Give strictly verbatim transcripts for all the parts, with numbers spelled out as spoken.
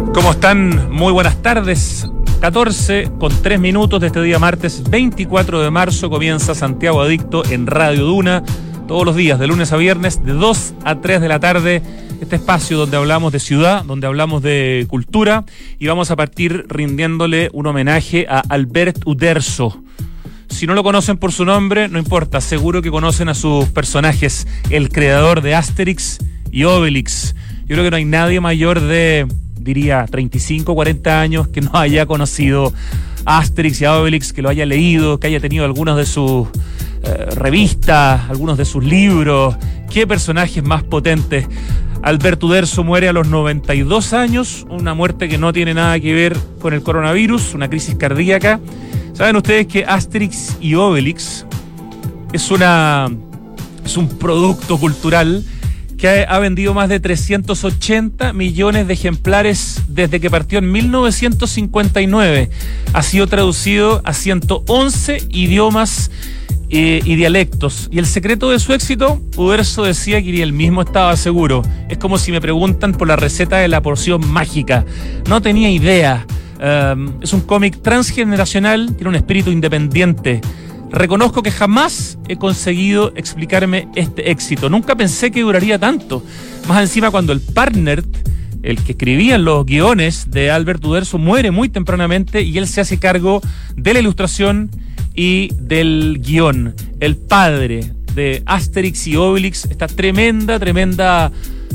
¿Cómo están? Muy buenas tardes. catorce con tres minutos de este día martes veinticuatro de marzo comienza Santiago Adicto en Radio Duna. Todos los días, de lunes a viernes, de dos a tres de la tarde. Este espacio donde hablamos de ciudad, donde hablamos de cultura. Y vamos a partir rindiéndole un homenaje a Albert Uderzo. Si no lo conocen por su nombre, no importa. Seguro que conocen a sus personajes. El creador de Asterix y Obelix. Yo creo que no hay nadie mayor de, diría, treinta y cinco, cuarenta años que no haya conocido a Asterix y a Obelix, que lo haya leído, que haya tenido algunos de sus eh, revistas, algunos de sus libros. Qué personajes más potentes. Albert Uderzo muere a los noventa y dos años, una muerte que no tiene nada que ver con el coronavirus, una crisis cardíaca. ¿Saben ustedes que Asterix y Obelix es una es un producto cultural que ha vendido más de trescientos ochenta millones de ejemplares desde que partió en mil novecientos cincuenta y nueve? Ha sido traducido a ciento once idiomas eh, y dialectos. Y el secreto de su éxito, Uderzo decía que ni él mismo estaba seguro. Es como si me preguntan por la receta de la porción mágica. No tenía idea. Um, es un cómic transgeneracional, tiene un espíritu independiente. Reconozco que jamás he conseguido explicarme este éxito. Nunca pensé que duraría tanto. Más encima, cuando el partner, el que escribía los guiones de Albert Uderzo, muere muy tempranamente y él se hace cargo de la ilustración y del guión. El padre de Asterix y Obelix, esta tremenda, tremenda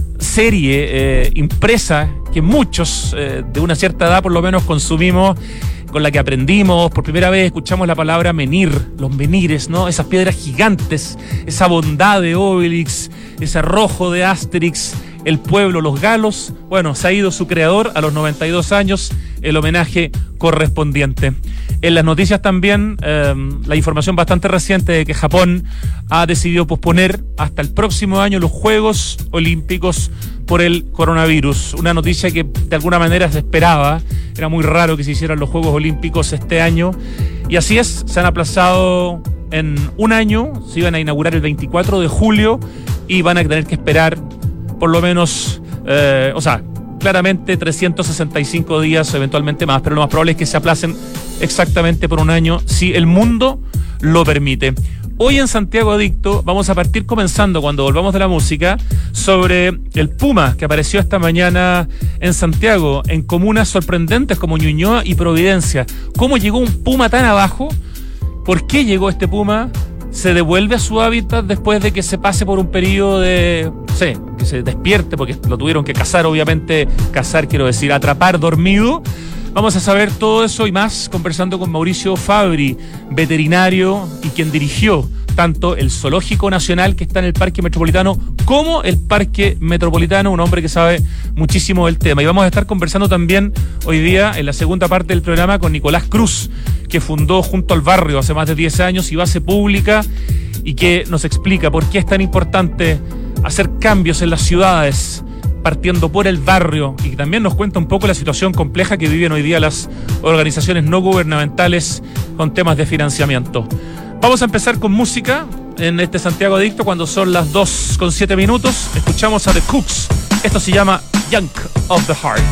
serie eh, impresa que muchos eh, de una cierta edad por lo menos consumimos, con la que aprendimos, por primera vez escuchamos la palabra menhir, los menhires, ¿no? Esas piedras gigantes, esa bondad de Obelix, ese arrojo de Asterix, el pueblo, los galos. Bueno, se ha ido su creador a los noventa y dos años, el homenaje correspondiente. En las noticias también, eh, la información bastante reciente de que Japón ha decidido posponer hasta el próximo año los Juegos Olímpicos por el coronavirus. Una noticia que de alguna manera se esperaba. Era muy raro que se hicieran los Juegos Olímpicos este año. Y así es, se han aplazado en un año. Se iban a inaugurar el veinticuatro de julio y van a tener que esperar por lo menos, eh, o sea, claramente trescientos sesenta y cinco días, eventualmente más, pero lo más probable es que se aplacen exactamente por un año, si el mundo lo permite. Hoy en Santiago Adicto vamos a partir comenzando, cuando volvamos de la música, sobre el puma que apareció esta mañana en Santiago, en comunas sorprendentes como Ñuñoa y Providencia. ¿Cómo llegó un puma tan abajo? ¿Por qué llegó este puma? ¿Se devuelve a su hábitat después de que se pase por un periodo de, no sé, que se despierte, porque lo tuvieron que cazar, obviamente, cazar quiero decir, atrapar dormido? Vamos a saber todo eso y más conversando con Mauricio Fabri, veterinario y quien dirigió tanto el Zoológico Nacional que está en el Parque Metropolitano como el Parque Metropolitano, un hombre que sabe muchísimo del tema. Y vamos a estar conversando también hoy día en la segunda parte del programa con Nicolás Cruz, que fundó Junto al Barrio hace más de diez años y Base Pública, y que nos explica por qué es tan importante hacer cambios en las ciudades, partiendo por el barrio, y que también nos cuenta un poco la situación compleja que viven hoy día las organizaciones no gubernamentales con temas de financiamiento. Vamos a empezar con música en este Santiago Adicto cuando son las dos con siete minutos. Escuchamos a The Cooks. Esto se llama Junk of the Heart.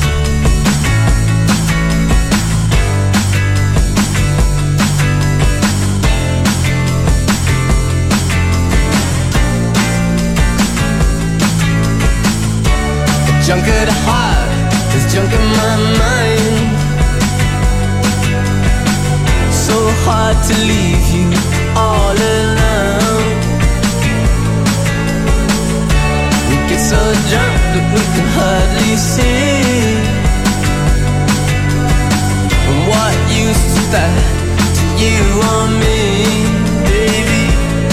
Junk of the heart, there's junk in my mind. So hard to leave you all alone. We get so drunk that we can hardly see. And what use is that to you or me, baby?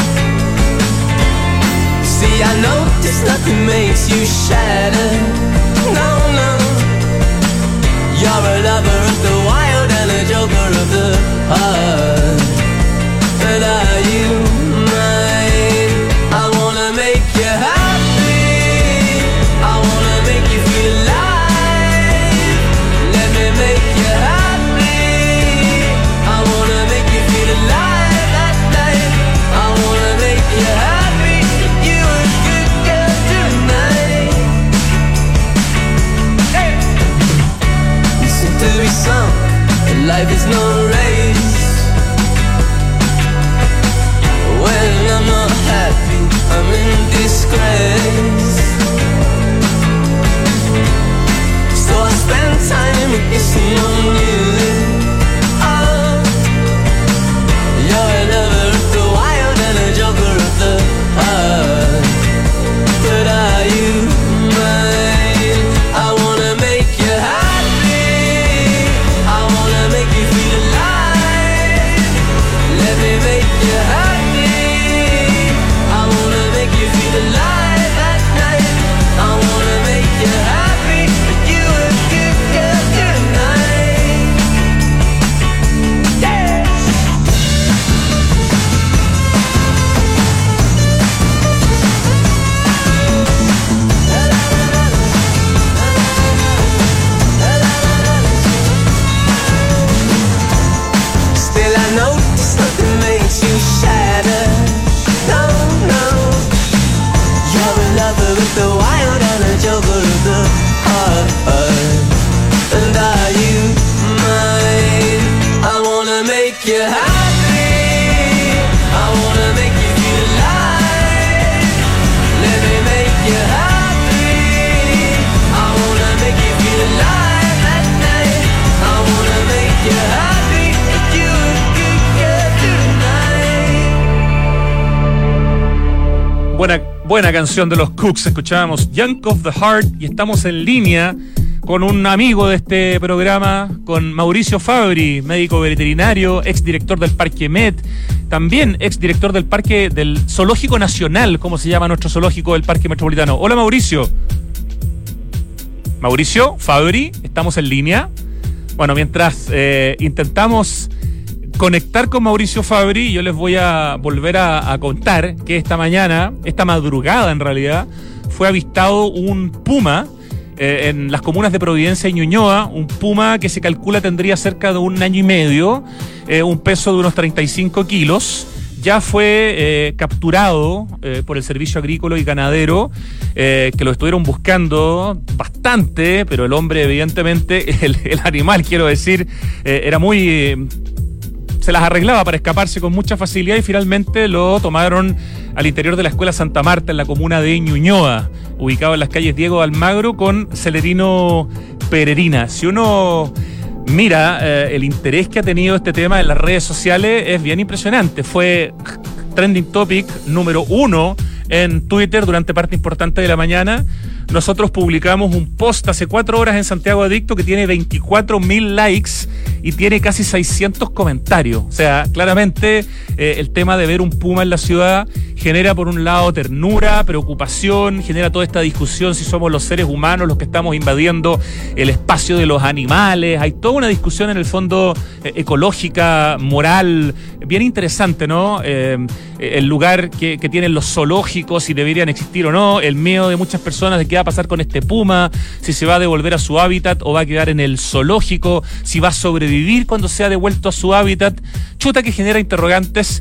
See, I notice nothing makes you shatter. No, no. You're a lover of the wild and a joker of the heart. But are you mine? I wanna make you happy. I wanna make you feel alive. Let me make you happy. I wanna make you feel alive that night. I wanna make you happy. You a good girl tonight. Hey. life is no race. When I'm not happy, I'm in disgrace. So I spend time kissing on you. Oh, you're a lover of the wild and a joker of the heart. But are you mine? I wanna make you happy. I wanna make you feel alive. Let me make you happy. I wanna make you feel alive at night. I wanna make you happy. But you a good girl tonight. Yeah. Still I notice nothing makes you shatter. No, no. You're a lover of the wild and a joker of the heart. And are you mine? I wanna make you happy. I wanna make you feel alive. Let me make you happy. I wanna make you feel alive at night. I wanna make you happy. But you a good girl tonight. Buena, buena canción de los Cooks. Escuchábamos Junk of the Heart y estamos en línea con un amigo de este programa, con Mauricio Fabri, médico veterinario, exdirector del Parque Met, también exdirector del Parque del Zoológico Nacional, como se llama nuestro zoológico del Parque Metropolitano. Hola, Mauricio. Mauricio Fabri, estamos en línea. Bueno, mientras eh, intentamos conectar con Mauricio Fabri, yo les voy a volver a, a contar que esta mañana, esta madrugada en realidad, fue avistado un puma eh, en las comunas de Providencia y Ñuñoa, un puma que se calcula tendría cerca de un año y medio, eh, un peso de unos treinta y cinco kilos. Ya fue eh, capturado eh, por el Servicio Agrícola y Ganadero, eh, que lo estuvieron buscando bastante, pero el hombre, evidentemente, el, el animal, quiero decir, eh, era muy... Eh, se las arreglaba para escaparse con mucha facilidad y finalmente lo tomaron al interior de la Escuela Santa Marta en la comuna de Ñuñoa, ubicado en las calles Diego de Almagro con Celerino Pererina. Si uno mira eh, el interés que ha tenido este tema en las redes sociales, es bien impresionante. Fue trending topic número uno en Twitter durante parte importante de la mañana. Nosotros publicamos un post hace cuatro horas en Santiago Adicto que tiene veinticuatro mil likes y tiene casi seiscientos comentarios. O sea, claramente eh, el tema de ver un puma en la ciudad genera por un lado ternura, preocupación, genera toda esta discusión si somos los seres humanos los que estamos invadiendo el espacio de los animales. Hay toda una discusión en el fondo eh, ecológica, moral, bien interesante, ¿no? Eh, el lugar que, que tienen los zoológicos, si deberían existir o no, el miedo de muchas personas de qué va a pasar con este puma, si se va a devolver a su hábitat o va a quedar en el zoológico, si va a sobrevivir cuando sea devuelto a su hábitat. Chuta que genera interrogantes.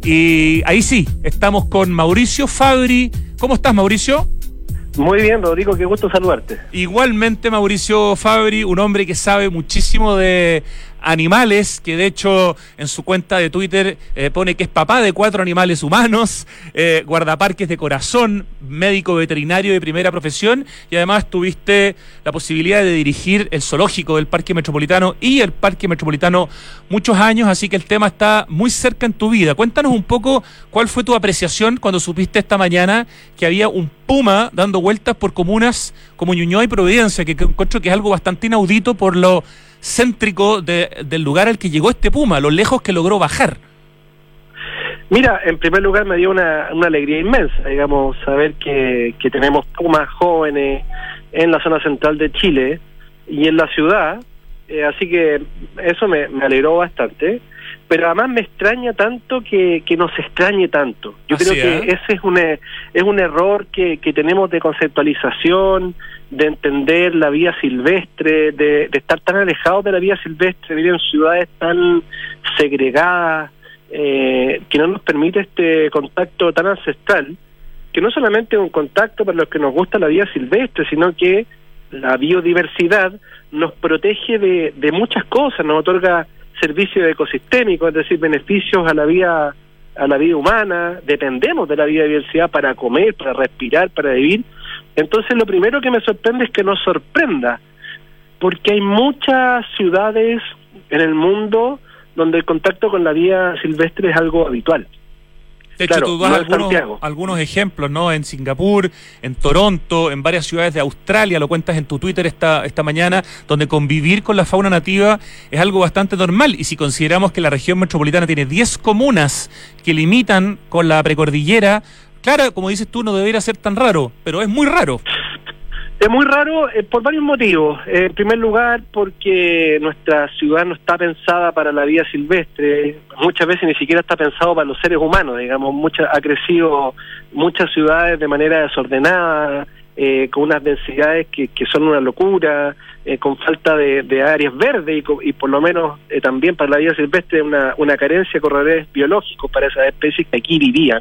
Y ahí sí, estamos con Mauricio Fabri. ¿Cómo estás, Mauricio? Muy bien, Rodrigo, qué gusto saludarte. Igualmente, Mauricio Fabri, un hombre que sabe muchísimo de animales, que de hecho en su cuenta de Twitter eh, pone que es papá de cuatro animales humanos, eh, guardaparques de corazón, médico veterinario de primera profesión, y además tuviste la posibilidad de dirigir el zoológico del Parque Metropolitano y el Parque Metropolitano muchos años, así que el tema está muy cerca en tu vida. Cuéntanos un poco cuál fue tu apreciación cuando supiste esta mañana que había un puma dando vueltas por comunas como Ñuñoa y Providencia, que encuentro que es algo bastante inaudito por lo céntrico de, del lugar al que llegó este puma, lo lejos que logró bajar. Mira, en primer lugar me dio una, una alegría inmensa, digamos, saber que, que tenemos pumas jóvenes en la zona central de Chile y en la ciudad, eh, así que eso me, me alegró bastante, pero además me extraña tanto que, que nos extrañe tanto. Yo Así creo que es. ese es un, es un error que, que tenemos de conceptualización, de entender la vida silvestre, de, de estar tan alejados de la vida silvestre, vivir en ciudades tan segregadas, eh, que no nos permite este contacto tan ancestral, que no solamente es un contacto para los que nos gusta la vida silvestre, sino que la biodiversidad nos protege de, de muchas cosas, nos otorga servicios ecosistémicos, es decir, beneficios a la vida a la vida humana, dependemos de la biodiversidad para comer, para respirar, para vivir. Entonces lo primero que me sorprende es que nos sorprenda, porque hay muchas ciudades en el mundo donde el contacto con la vida silvestre es algo habitual. De hecho, claro, tú das no algunos, algunos ejemplos, ¿no? En Singapur, en Toronto, en varias ciudades de Australia, lo cuentas en tu Twitter esta, esta mañana, donde convivir con la fauna nativa es algo bastante normal. Y si consideramos que la región metropolitana tiene diez comunas que limitan con la precordillera, claro, como dices tú, no debería ser tan raro, pero es muy raro. Es muy raro eh, por varios motivos. Eh, en primer lugar, porque nuestra ciudad no está pensada para la vida silvestre. Muchas veces ni siquiera está pensado para los seres humanos, digamos. Mucha, ha crecido muchas ciudades de manera desordenada, eh, con unas densidades que, que son una locura, eh, con falta de, de áreas verdes y, y por lo menos eh, también para la vida silvestre una, una carencia de corredores biológicos para esas especies que aquí vivían.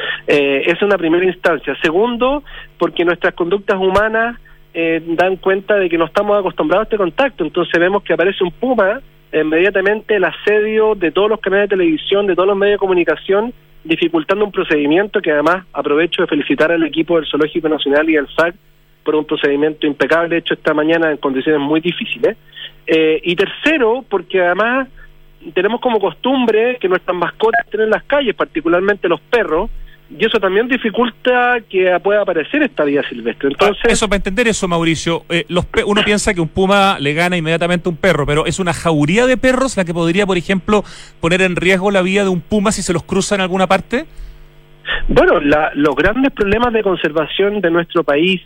Eh, esa es una primera instancia. Segundo, porque nuestras conductas humanas eh, dan cuenta de que no estamos acostumbrados a este contacto. Entonces vemos que aparece un puma, eh, inmediatamente el asedio de todos los canales de televisión, de todos los medios de comunicación, dificultando un procedimiento que además aprovecho de felicitar al equipo del Zoológico Nacional y al S A C por un procedimiento impecable hecho esta mañana en condiciones muy difíciles. Eh, y tercero, porque además tenemos como costumbre que nuestras mascotas estén en las calles, particularmente los perros, y eso también dificulta que pueda aparecer esta vida silvestre. Entonces, ah, eso, para entender eso, Mauricio, eh, los pe- uno piensa que un puma le gana inmediatamente a un perro, pero es una jauría de perros la que podría, por ejemplo, poner en riesgo la vida de un puma si se los cruza en alguna parte. Bueno, la, los grandes problemas de conservación de nuestro país,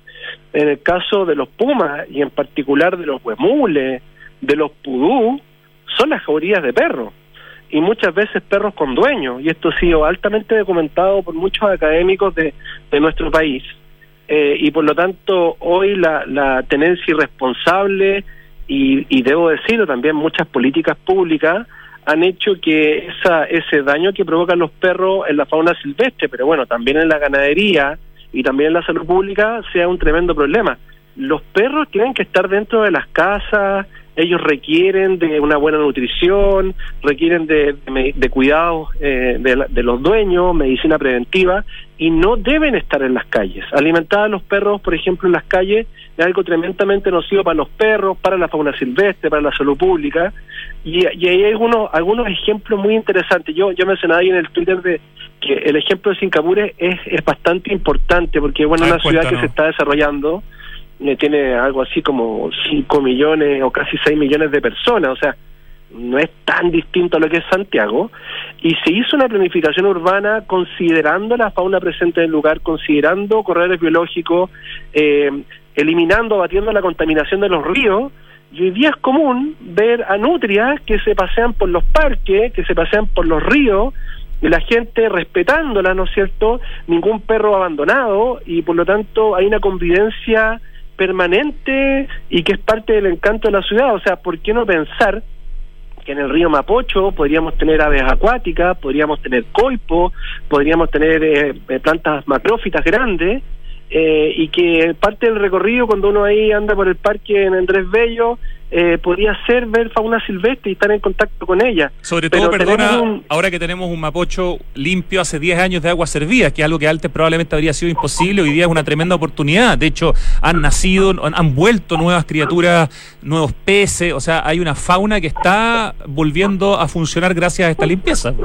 en el caso de los pumas y en particular de los huemules, de los pudú, son las jaurías de perros, y muchas veces perros con dueños, y esto ha sido altamente documentado por muchos académicos de, de nuestro país, eh, y por lo tanto hoy la, la tenencia irresponsable y, y debo decirlo también muchas políticas públicas han hecho que esa, ese daño que provocan los perros en la fauna silvestre, pero bueno, también en la ganadería y también en la salud pública, sea un tremendo problema. Los perros tienen que estar dentro de las casas, ellos requieren de una buena nutrición, requieren de, de, de cuidados eh, de, la, de los dueños, medicina preventiva, y no deben estar en las calles. Alimentar a los perros, por ejemplo, en las calles es algo tremendamente nocivo para los perros, para la fauna silvestre, para la salud pública, y, y hay algunos algunos ejemplos muy interesantes. Yo yo mencionaba ahí en el Twitter de que el ejemplo de Singapur es, es bastante importante, porque bueno, es una ciudad que se está desarrollando, tiene algo así como cinco millones o casi seis millones de personas, o sea, no es tan distinto a lo que es Santiago, y se hizo una planificación urbana considerando la fauna presente en el lugar, considerando corredores biológicos, eh, eliminando, abatiendo la contaminación de los ríos, y hoy día es común ver a nutrias que se pasean por los parques, que se pasean por los ríos, y la gente respetándola, ¿no es cierto?, ningún perro abandonado, y por lo tanto hay una convivencia permanente y que es parte del encanto de la ciudad. O sea, ¿por qué no pensar que en el río Mapocho podríamos tener aves acuáticas, podríamos tener coipo, podríamos tener eh, plantas macrófitas grandes, eh, y que parte del recorrido cuando uno ahí anda por el parque en Andrés Bello eh, podría ser ver fauna silvestre y estar en contacto con ella? Sobre todo, Pero perdona, un... ahora que tenemos un Mapocho limpio hace diez años de agua servida, que es algo que antes probablemente habría sido imposible, hoy día es una tremenda oportunidad. De hecho, han nacido, han, han vuelto nuevas criaturas, nuevos peces, o sea, hay una fauna que está volviendo a funcionar gracias a esta limpieza.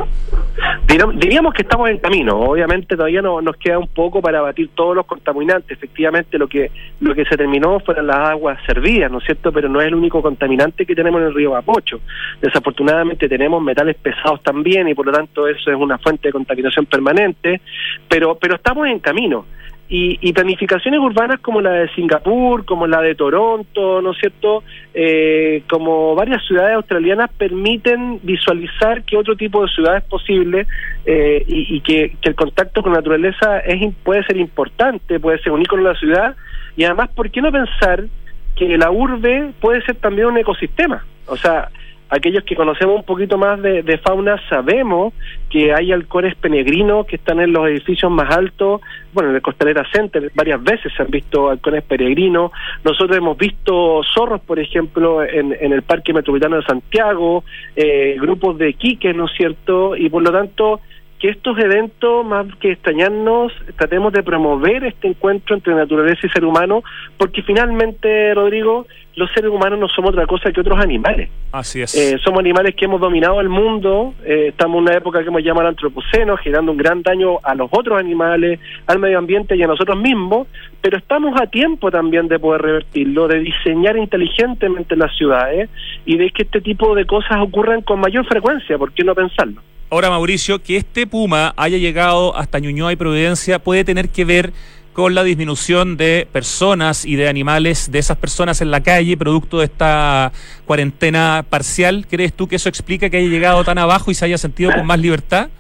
Diríamos que estamos en camino. Obviamente todavía no, nos queda un poco para abatir todos los contaminantes. Efectivamente lo que lo que se terminó fueron las aguas servidas, ¿no es cierto? Pero no es el único contaminante que tenemos en el río Mapocho. Desafortunadamente tenemos metales pesados también, y por lo tanto eso es una fuente de contaminación permanente, pero pero estamos en camino. Y, y planificaciones urbanas como la de Singapur, como la de Toronto, ¿no es cierto?, eh, como varias ciudades australianas permiten visualizar que otro tipo de ciudad es posible, eh, y, y que, que el contacto con la naturaleza es puede ser importante, puede ser un ícono de la ciudad, y además, ¿por qué no pensar que la urbe puede ser también un ecosistema? O sea, aquellos que conocemos un poquito más de, de fauna sabemos que hay halcones peregrinos que están en los edificios más altos. Bueno, en el Costanera Center varias veces se han visto halcones peregrinos. Nosotros hemos visto zorros, por ejemplo, en, en el Parque Metropolitano de Santiago, eh, grupos de quiques, ¿no es cierto? Y por lo tanto, que estos eventos, más que extrañarnos, tratemos de promover este encuentro entre naturaleza y ser humano, porque finalmente, Rodrigo, los seres humanos no somos otra cosa que otros animales. Así es. Eh, somos animales que hemos dominado el mundo, eh, estamos en una época que hemos llamado el antropoceno, generando un gran daño a los otros animales, al medio ambiente y a nosotros mismos, pero estamos a tiempo también de poder revertirlo, de diseñar inteligentemente las ciudades y de que este tipo de cosas ocurran con mayor frecuencia. ¿Por qué no pensarlo? Ahora, Mauricio, que este puma haya llegado hasta Ñuñoa y Providencia puede tener que ver con la disminución de personas y de animales, de esas personas en la calle, producto de esta cuarentena parcial. ¿Crees tú que eso explica que haya llegado tan abajo y se haya sentido con más libertad?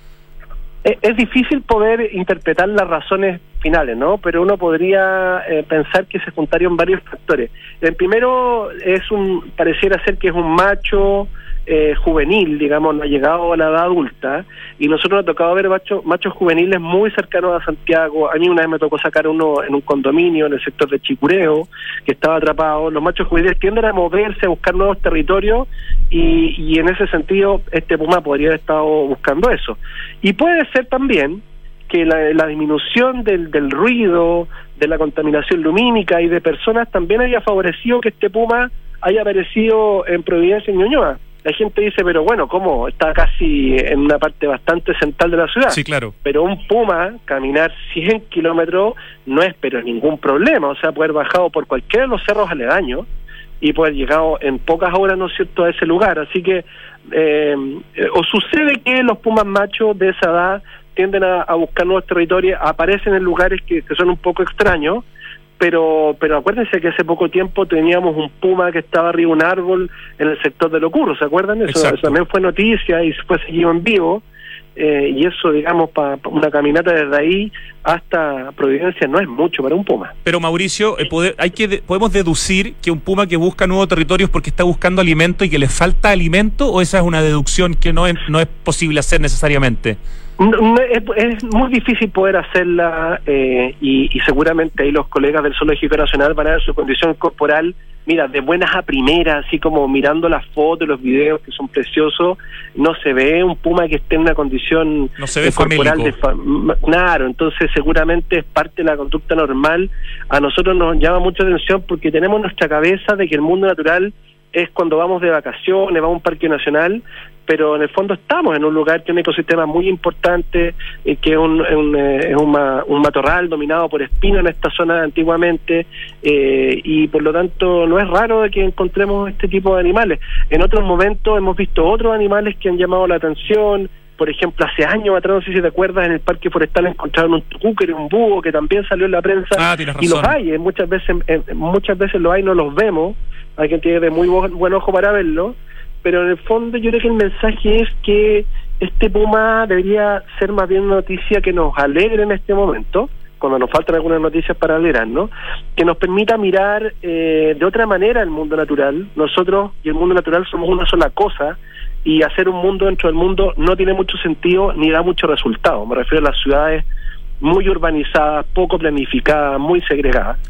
Es difícil poder interpretar las razones finales, ¿no? Pero uno podría eh, pensar que se juntaron varios factores. El primero es un, pareciera ser que es un macho eh, juvenil, digamos, no ha llegado a la edad adulta, y nosotros nos ha tocado ver macho, machos juveniles muy cercanos a Santiago. A mí una vez me tocó sacar uno en un condominio en el sector de Chicureo, que estaba atrapado. Los machos juveniles tienden a moverse, a buscar nuevos territorios, y, y en ese sentido este puma podría haber estado buscando eso. Y puede ser también que la, la disminución del, del ruido, de la contaminación lumínica y de personas también haya favorecido que este puma haya aparecido en Providencia y Ñuñoa. La gente dice, pero bueno, ¿cómo? Está casi en una parte bastante central de la ciudad. Sí, claro. Pero un puma, caminar cien kilómetros no es pero ningún problema. O sea, poder bajado por cualquiera de los cerros aledaños y poder llegado en pocas horas, ¿no es cierto?, a ese lugar. Así que, eh, o sucede que los pumas machos de esa edad tienden a, a buscar nuevos territorios, aparecen en lugares que, que son un poco extraños, pero pero acuérdense que hace poco tiempo teníamos un puma que estaba arriba de un árbol en el sector de Locurro, ¿se acuerdan? Eso, eso también fue noticia y fue seguido en vivo, eh, y eso, digamos, para pa una caminata desde ahí hasta Providencia no es mucho para un puma. Pero Mauricio, eh, poder, hay que de, podemos deducir que un puma que busca nuevos territorios porque está buscando alimento y que le falta alimento, ¿o esa es una deducción que no es, no es posible hacer necesariamente? No, no, es, es muy difícil poder hacerla, eh, y, y seguramente ahí los colegas del Zoológico Nacional van a ver su condición corporal, mira, de buenas a primeras, así como mirando las fotos, los videos que son preciosos, no se ve un puma que esté en una condición no se ve corporal de fa claro, entonces seguramente es parte de la conducta normal. A nosotros nos llama mucha atención porque tenemos nuestra cabeza de que el mundo natural es cuando vamos de vacaciones, vamos a un parque nacional, pero en el fondo estamos en un lugar que es un ecosistema muy importante, eh, que es un, un, eh, es un, ma, un matorral dominado por espinos en esta zona antiguamente, eh, y por lo tanto no es raro de que encontremos este tipo de animales. En otros momentos hemos visto otros animales que han llamado la atención. Por ejemplo, hace años atrás, no sé si te acuerdas, en el Parque Forestal encontraron un tucúquero, un búho, que también salió en la prensa. Ah, tienes razón. Y los hay, eh, muchas veces eh, muchas veces los hay, no los vemos. Hay quien tiene de muy buen ojo para verlo, pero en el fondo yo creo que el mensaje es que este puma debería ser más bien una noticia que nos alegre en este momento, cuando nos faltan algunas noticias para alegrarnos, que nos permita mirar eh, de otra manera el mundo natural. Nosotros y el mundo natural somos una sola cosa, y hacer un mundo dentro del mundo no tiene mucho sentido ni da mucho resultado. Me refiero a las ciudades muy urbanizadas, poco planificadas, muy segregadas.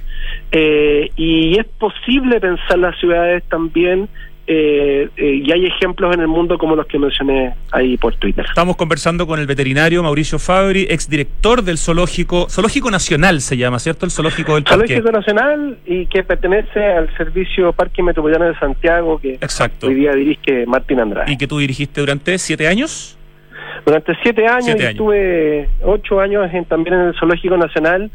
Eh, y es posible pensar las ciudades también, eh, eh, y hay ejemplos en el mundo como los que mencioné ahí por Twitter. Estamos conversando con el veterinario Mauricio Fabri, exdirector del Zoológico, Zoológico Nacional se llama, ¿cierto? El Zoológico del Parque. Zoológico Nacional, y que pertenece al servicio Parque Metropolitano de Santiago, que Exacto. hoy día dirige Martín Andrade. ¿Y que tú dirigiste durante siete años? Durante siete años, siete y años. Estuve ocho años en, también en el Zoológico Nacional.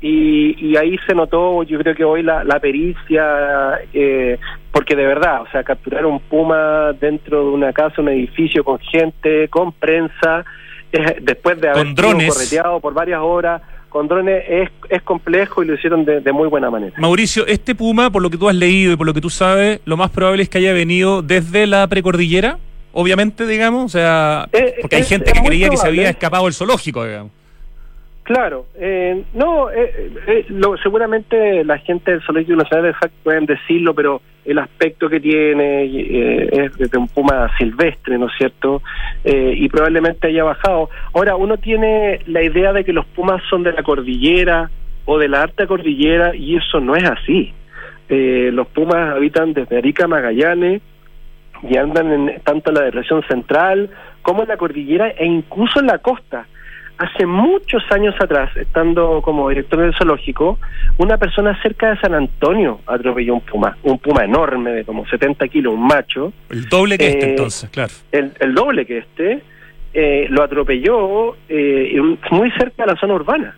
Y, y ahí se notó, yo creo que hoy la, la pericia, eh, porque de verdad, o sea, capturar un puma dentro de una casa, un edificio, con gente, con prensa, eh, después de haber con drones, sido correteado por varias horas, con drones, es, es complejo, y lo hicieron de, de muy buena manera. Mauricio, este puma, por lo que tú has leído y por lo que tú sabes, lo más probable es que haya venido desde la precordillera, obviamente, digamos, o sea, porque hay es, gente es que creía probable. que se había escapado del zoológico, digamos. Claro, eh, no, eh, eh, lo, seguramente la gente del Zoológico Nacional de Sac pueden decirlo, pero el aspecto que tiene eh, es de un puma silvestre, ¿no es cierto? Eh, y probablemente haya bajado. Ahora, uno tiene la idea de que los pumas son de la cordillera o de la alta cordillera, y eso no es así. Eh, los pumas habitan desde Arica a Magallanes y andan en, tanto en la región central como en la cordillera e incluso en la costa. Hace muchos años atrás, estando como director del zoológico, una persona cerca de San Antonio atropelló un puma, un puma enorme de como setenta kilos, un macho. El doble que eh, este entonces, claro. El, el doble que este, eh, lo atropelló eh, muy cerca de la zona urbana.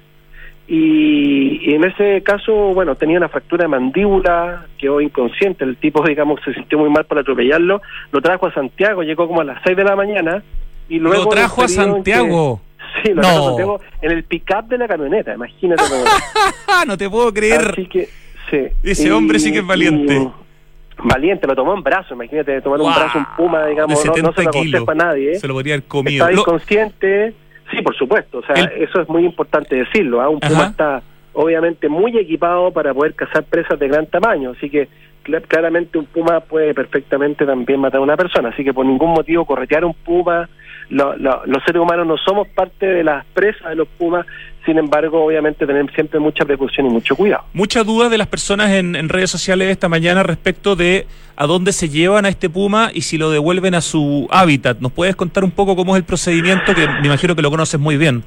Y, y en ese caso, bueno, tenía una fractura de mandíbula, quedó inconsciente, el tipo, digamos, se sintió muy mal por atropellarlo, lo trajo a Santiago, llegó como a las seis de la mañana, y luego... ¿Lo trajo a Santiago? Sí, lo no. trajo a Santiago en el pick-up de la camioneta, imagínate cómo... No te puedo creer. Así que, sí. Ese y, hombre sí que es valiente. Y, valiente, lo tomó en brazo, imagínate, tomar wow, un brazo un puma, digamos, no, no se lo aconseja a nadie. Se lo podría haber comido. Está inconsciente... Sí, por supuesto, o sea, el... eso es muy importante decirlo, ¿eh? Un puma Ajá. está obviamente muy equipado para poder cazar presas de gran tamaño, así que cl- claramente un puma puede perfectamente también matar a una persona, así que por ningún motivo corretear un puma, lo, lo, los seres humanos no somos parte de las presas de los pumas, sin embargo, obviamente tener siempre mucha precaución y mucho cuidado. Mucha duda de las personas en, en redes sociales esta mañana respecto de a dónde se llevan a este puma y si lo devuelven a su hábitat. ¿Nos puedes contar un poco cómo es el procedimiento, que me imagino que lo conoces muy bien?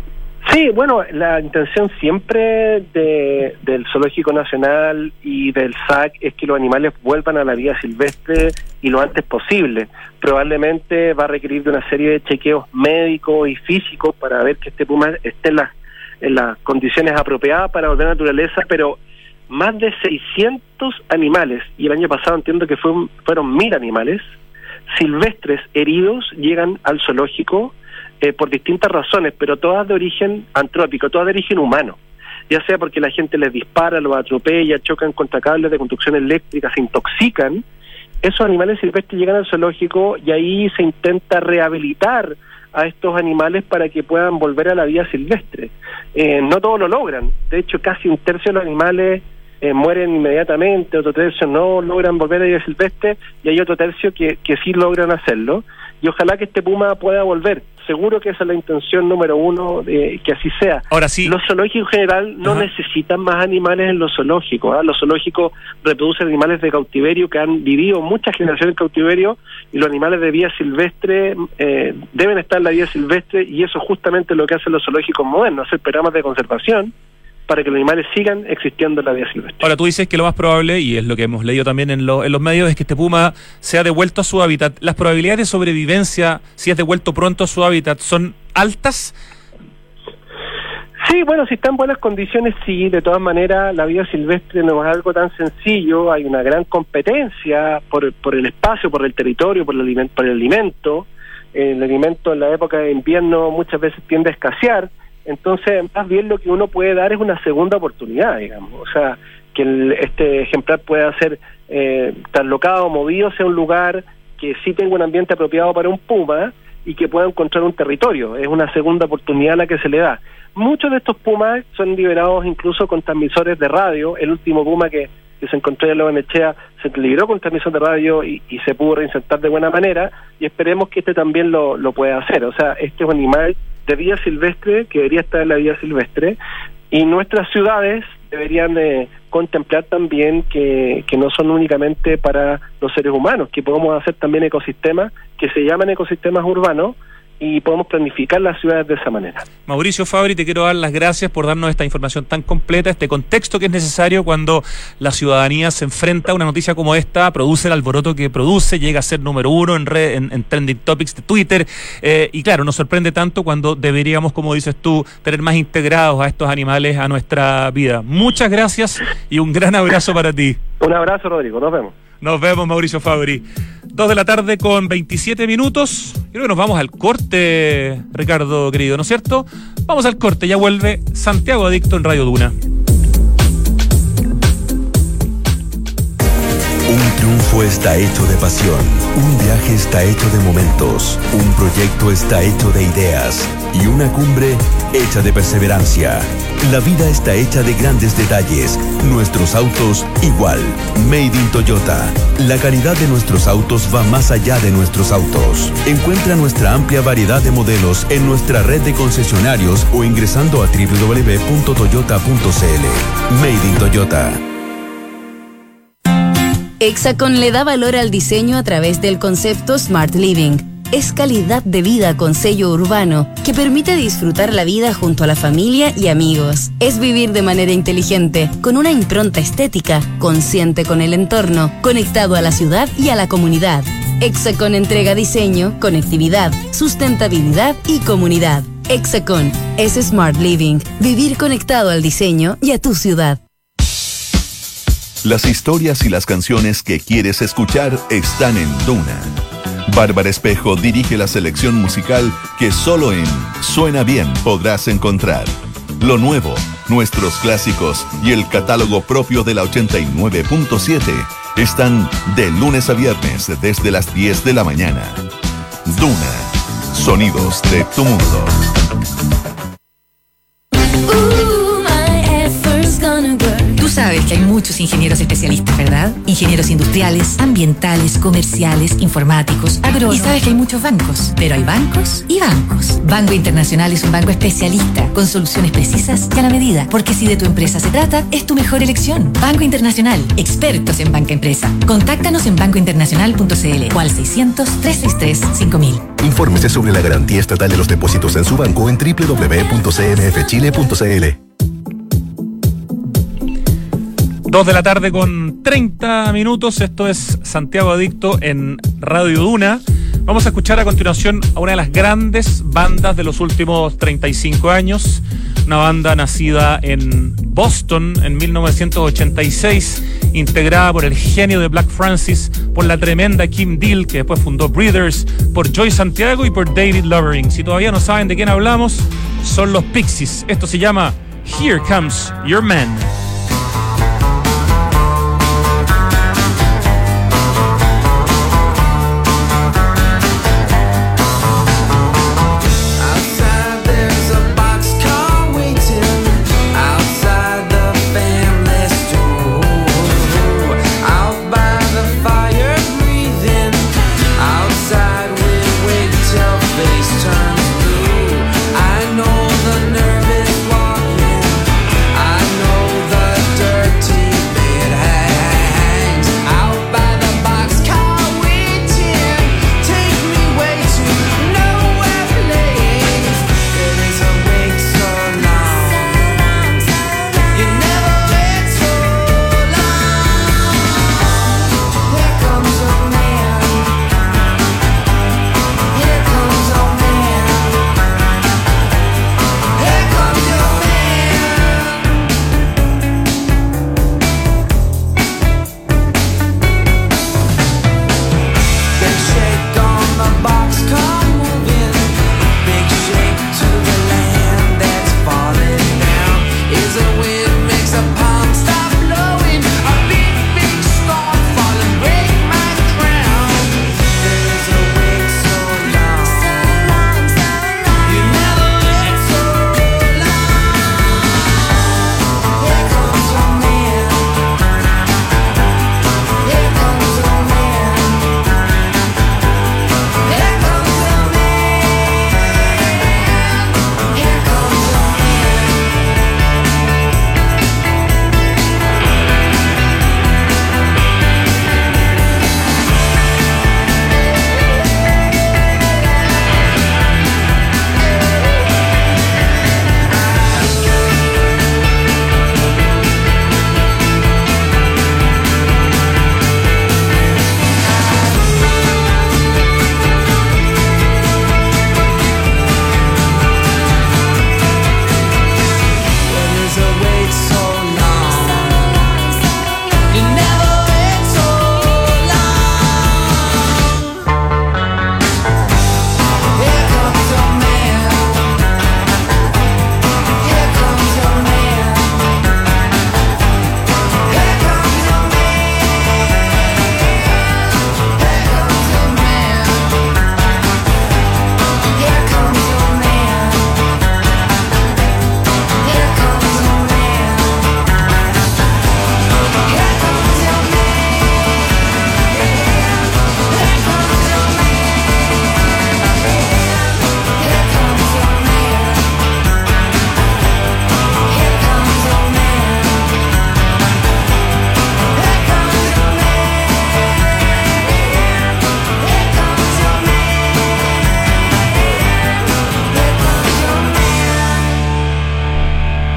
Sí, bueno, la intención siempre de, del Zoológico Nacional y del S A C es que los animales vuelvan a la vida silvestre y lo antes posible. Probablemente va a requerir de una serie de chequeos médicos y físicos para ver que este puma esté en las, en las condiciones apropiadas para volver a la naturaleza, pero más de seiscientos animales, y el año pasado entiendo que fue, fueron mil animales silvestres heridos, llegan al zoológico Eh, por distintas razones, pero todas de origen antrópico, todas de origen humano, ya sea porque la gente les dispara, los atropella, chocan contra cables de conducción eléctrica, se intoxican. Esos animales silvestres llegan al zoológico y ahí se intenta rehabilitar a estos animales para que puedan volver a la vida silvestre. Eh, no todos lo logran, de hecho casi un tercio de los animales eh, mueren inmediatamente, otro tercio no logran volver a la vida silvestre y hay otro tercio que, que sí logran hacerlo, y ojalá que este puma pueda volver. Seguro que esa es la intención número uno, de que así sea. Ahora sí. Los zoológicos en general no Ajá. necesitan más animales en los zoológicos, ¿eh? Los zoológicos reproducen animales de cautiverio que han vivido muchas generaciones en cautiverio, y los animales de vida silvestre eh, deben estar en la vida silvestre, y eso es justamente lo que hacen los zoológicos modernos, hacer programas de conservación para que los animales sigan existiendo en la vida silvestre. Ahora, tú dices que lo más probable, y es lo que hemos leído también en, lo, en los medios, es que este puma sea devuelto a su hábitat. ¿Las probabilidades de sobrevivencia, si es devuelto pronto a su hábitat, son altas? Sí, bueno, si está en buenas condiciones, sí. De todas maneras, la vida silvestre no es algo tan sencillo. Hay una gran competencia por, por el espacio, por el territorio, por el alimento. Por el alimento. El alimento en la época de invierno muchas veces tiende a escasear. Entonces, más bien lo que uno puede dar es una segunda oportunidad, digamos. O sea, que el, este ejemplar pueda ser eh, traslocado, movido hacia un lugar que sí tenga un ambiente apropiado para un puma y que pueda encontrar un territorio. Es una segunda oportunidad la que se le da. Muchos de estos pumas son liberados incluso con transmisores de radio. El último puma que, que se encontró en la Barnechea se liberó con transmisor de radio y, y se pudo reinsertar de buena manera, y esperemos que este también lo, lo pueda hacer. O sea, este es un animal de vida silvestre que debería estar en la vida silvestre, y nuestras ciudades deberían eh, contemplar también que, que no son únicamente para los seres humanos, que podemos hacer también ecosistemas que se llaman ecosistemas urbanos, y podemos planificar las ciudades de esa manera. Mauricio Fabri, te quiero dar las gracias por darnos esta información tan completa, este contexto que es necesario cuando la ciudadanía se enfrenta a una noticia como esta, produce el alboroto que produce, llega a ser número uno en, red, en, en trending topics de Twitter, eh, y claro, nos sorprende tanto cuando deberíamos, como dices tú, tener más integrados a estos animales a nuestra vida. Muchas gracias y un gran abrazo para ti. Un abrazo, Rodrigo, nos vemos. Nos vemos, Mauricio Fabri. Dos de la tarde con veintisiete minutos. Creo que nos vamos al corte, Ricardo, querido, ¿no es cierto? Vamos al corte, ya vuelve Santiago Adicto en Radio Duna. Un triunfo está hecho de pasión, un viaje está hecho de momentos, un proyecto está hecho de ideas. y una cumbre hecha de perseverancia. La vida está hecha de grandes detalles. Nuestros autos igual. Made in Toyota. La calidad de nuestros autos va más allá de nuestros autos. Encuentra nuestra amplia variedad de modelos en nuestra red de concesionarios o ingresando a doble u doble u doble u punto toyota punto c l. Made in Toyota. Hexacon le da valor al diseño a través del concepto Smart Living. Es calidad de vida con sello urbano que permite disfrutar la vida junto a la familia y amigos. Es vivir de manera inteligente, con una impronta estética, consciente con el entorno, conectado a la ciudad y a la comunidad. Hexacon entrega diseño, conectividad, sustentabilidad y comunidad. Hexacon es Smart Living, vivir conectado al diseño y a tu ciudad. Las historias y las canciones que quieres escuchar están en Duna. Bárbara Espejo dirige la selección musical que solo en Suena Bien podrás encontrar. Lo nuevo, nuestros clásicos y el catálogo propio de la ochenta y nueve punto siete están de lunes a viernes desde las diez de la mañana. Duna, sonidos de tu mundo. Tú sabes que hay muchos ingenieros especialistas, ¿verdad? Ingenieros industriales, ambientales, comerciales, informáticos, agrónomos. Y sabes que hay muchos bancos, pero hay bancos y bancos. Banco Internacional es un banco especialista, con soluciones precisas y a la medida. Porque si de tu empresa se trata, es tu mejor elección. Banco Internacional, expertos en banca empresa. Contáctanos en banco internacional punto c l o al seiscientos, trescientos sesenta y tres, cinco mil. Infórmese sobre la garantía estatal de los depósitos en su banco en doble u doble u doble u punto c n f chile punto c l. Dos de la tarde con treinta minutos, esto es Santiago Adicto en Radio Duna. Vamos a escuchar a continuación a una de las grandes bandas de los últimos treinta y cinco años, una banda nacida en Boston en mil novecientos ochenta y seis, integrada por el genio de Black Francis, por la tremenda Kim Deal, que después fundó Breeders, por Joy Santiago y por David Lovering. Si todavía no saben de quién hablamos, son los Pixies. Esto se llama Here Comes Your Man. I know the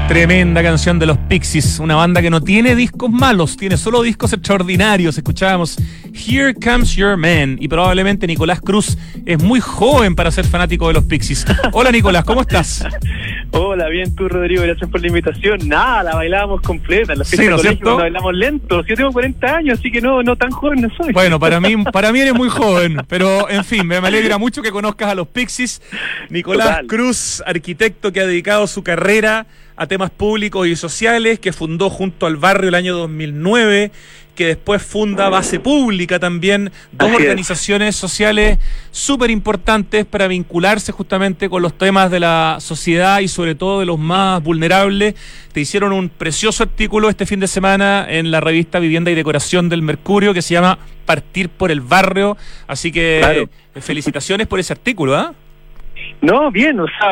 Tremenda canción de los Pixies, una banda que no tiene discos malos, tiene solo discos extraordinarios. Escuchábamos Here Comes Your Man y probablemente Nicolás Cruz es muy joven para ser fanático de los Pixies. Hola Nicolás, ¿cómo estás? Hola, bien tú Rodrigo, gracias por la invitación. Nada, la bailábamos completa, en la fiesta Sí, ¿no de es colegio cierto? la bailamos lento. Yo tengo cuarenta años, así que no, no tan joven no soy. Bueno, para mí, para mí eres muy joven, pero en fin, me alegra mucho que conozcas a los Pixies. Nicolás Total. Cruz, arquitecto que ha dedicado su carrera a temas públicos y sociales, que fundó junto al Barrio el año dos mil nueve, que después funda Base Pública también, dos Así es. organizaciones sociales súper importantes para vincularse justamente con los temas de la sociedad y sobre todo de los más vulnerables. Te hicieron un precioso artículo este fin de semana en la revista Vivienda y Decoración del Mercurio que se llama Partir por el Barrio, así que Claro. felicitaciones por ese artículo, ¿ah? No, bien, o sea,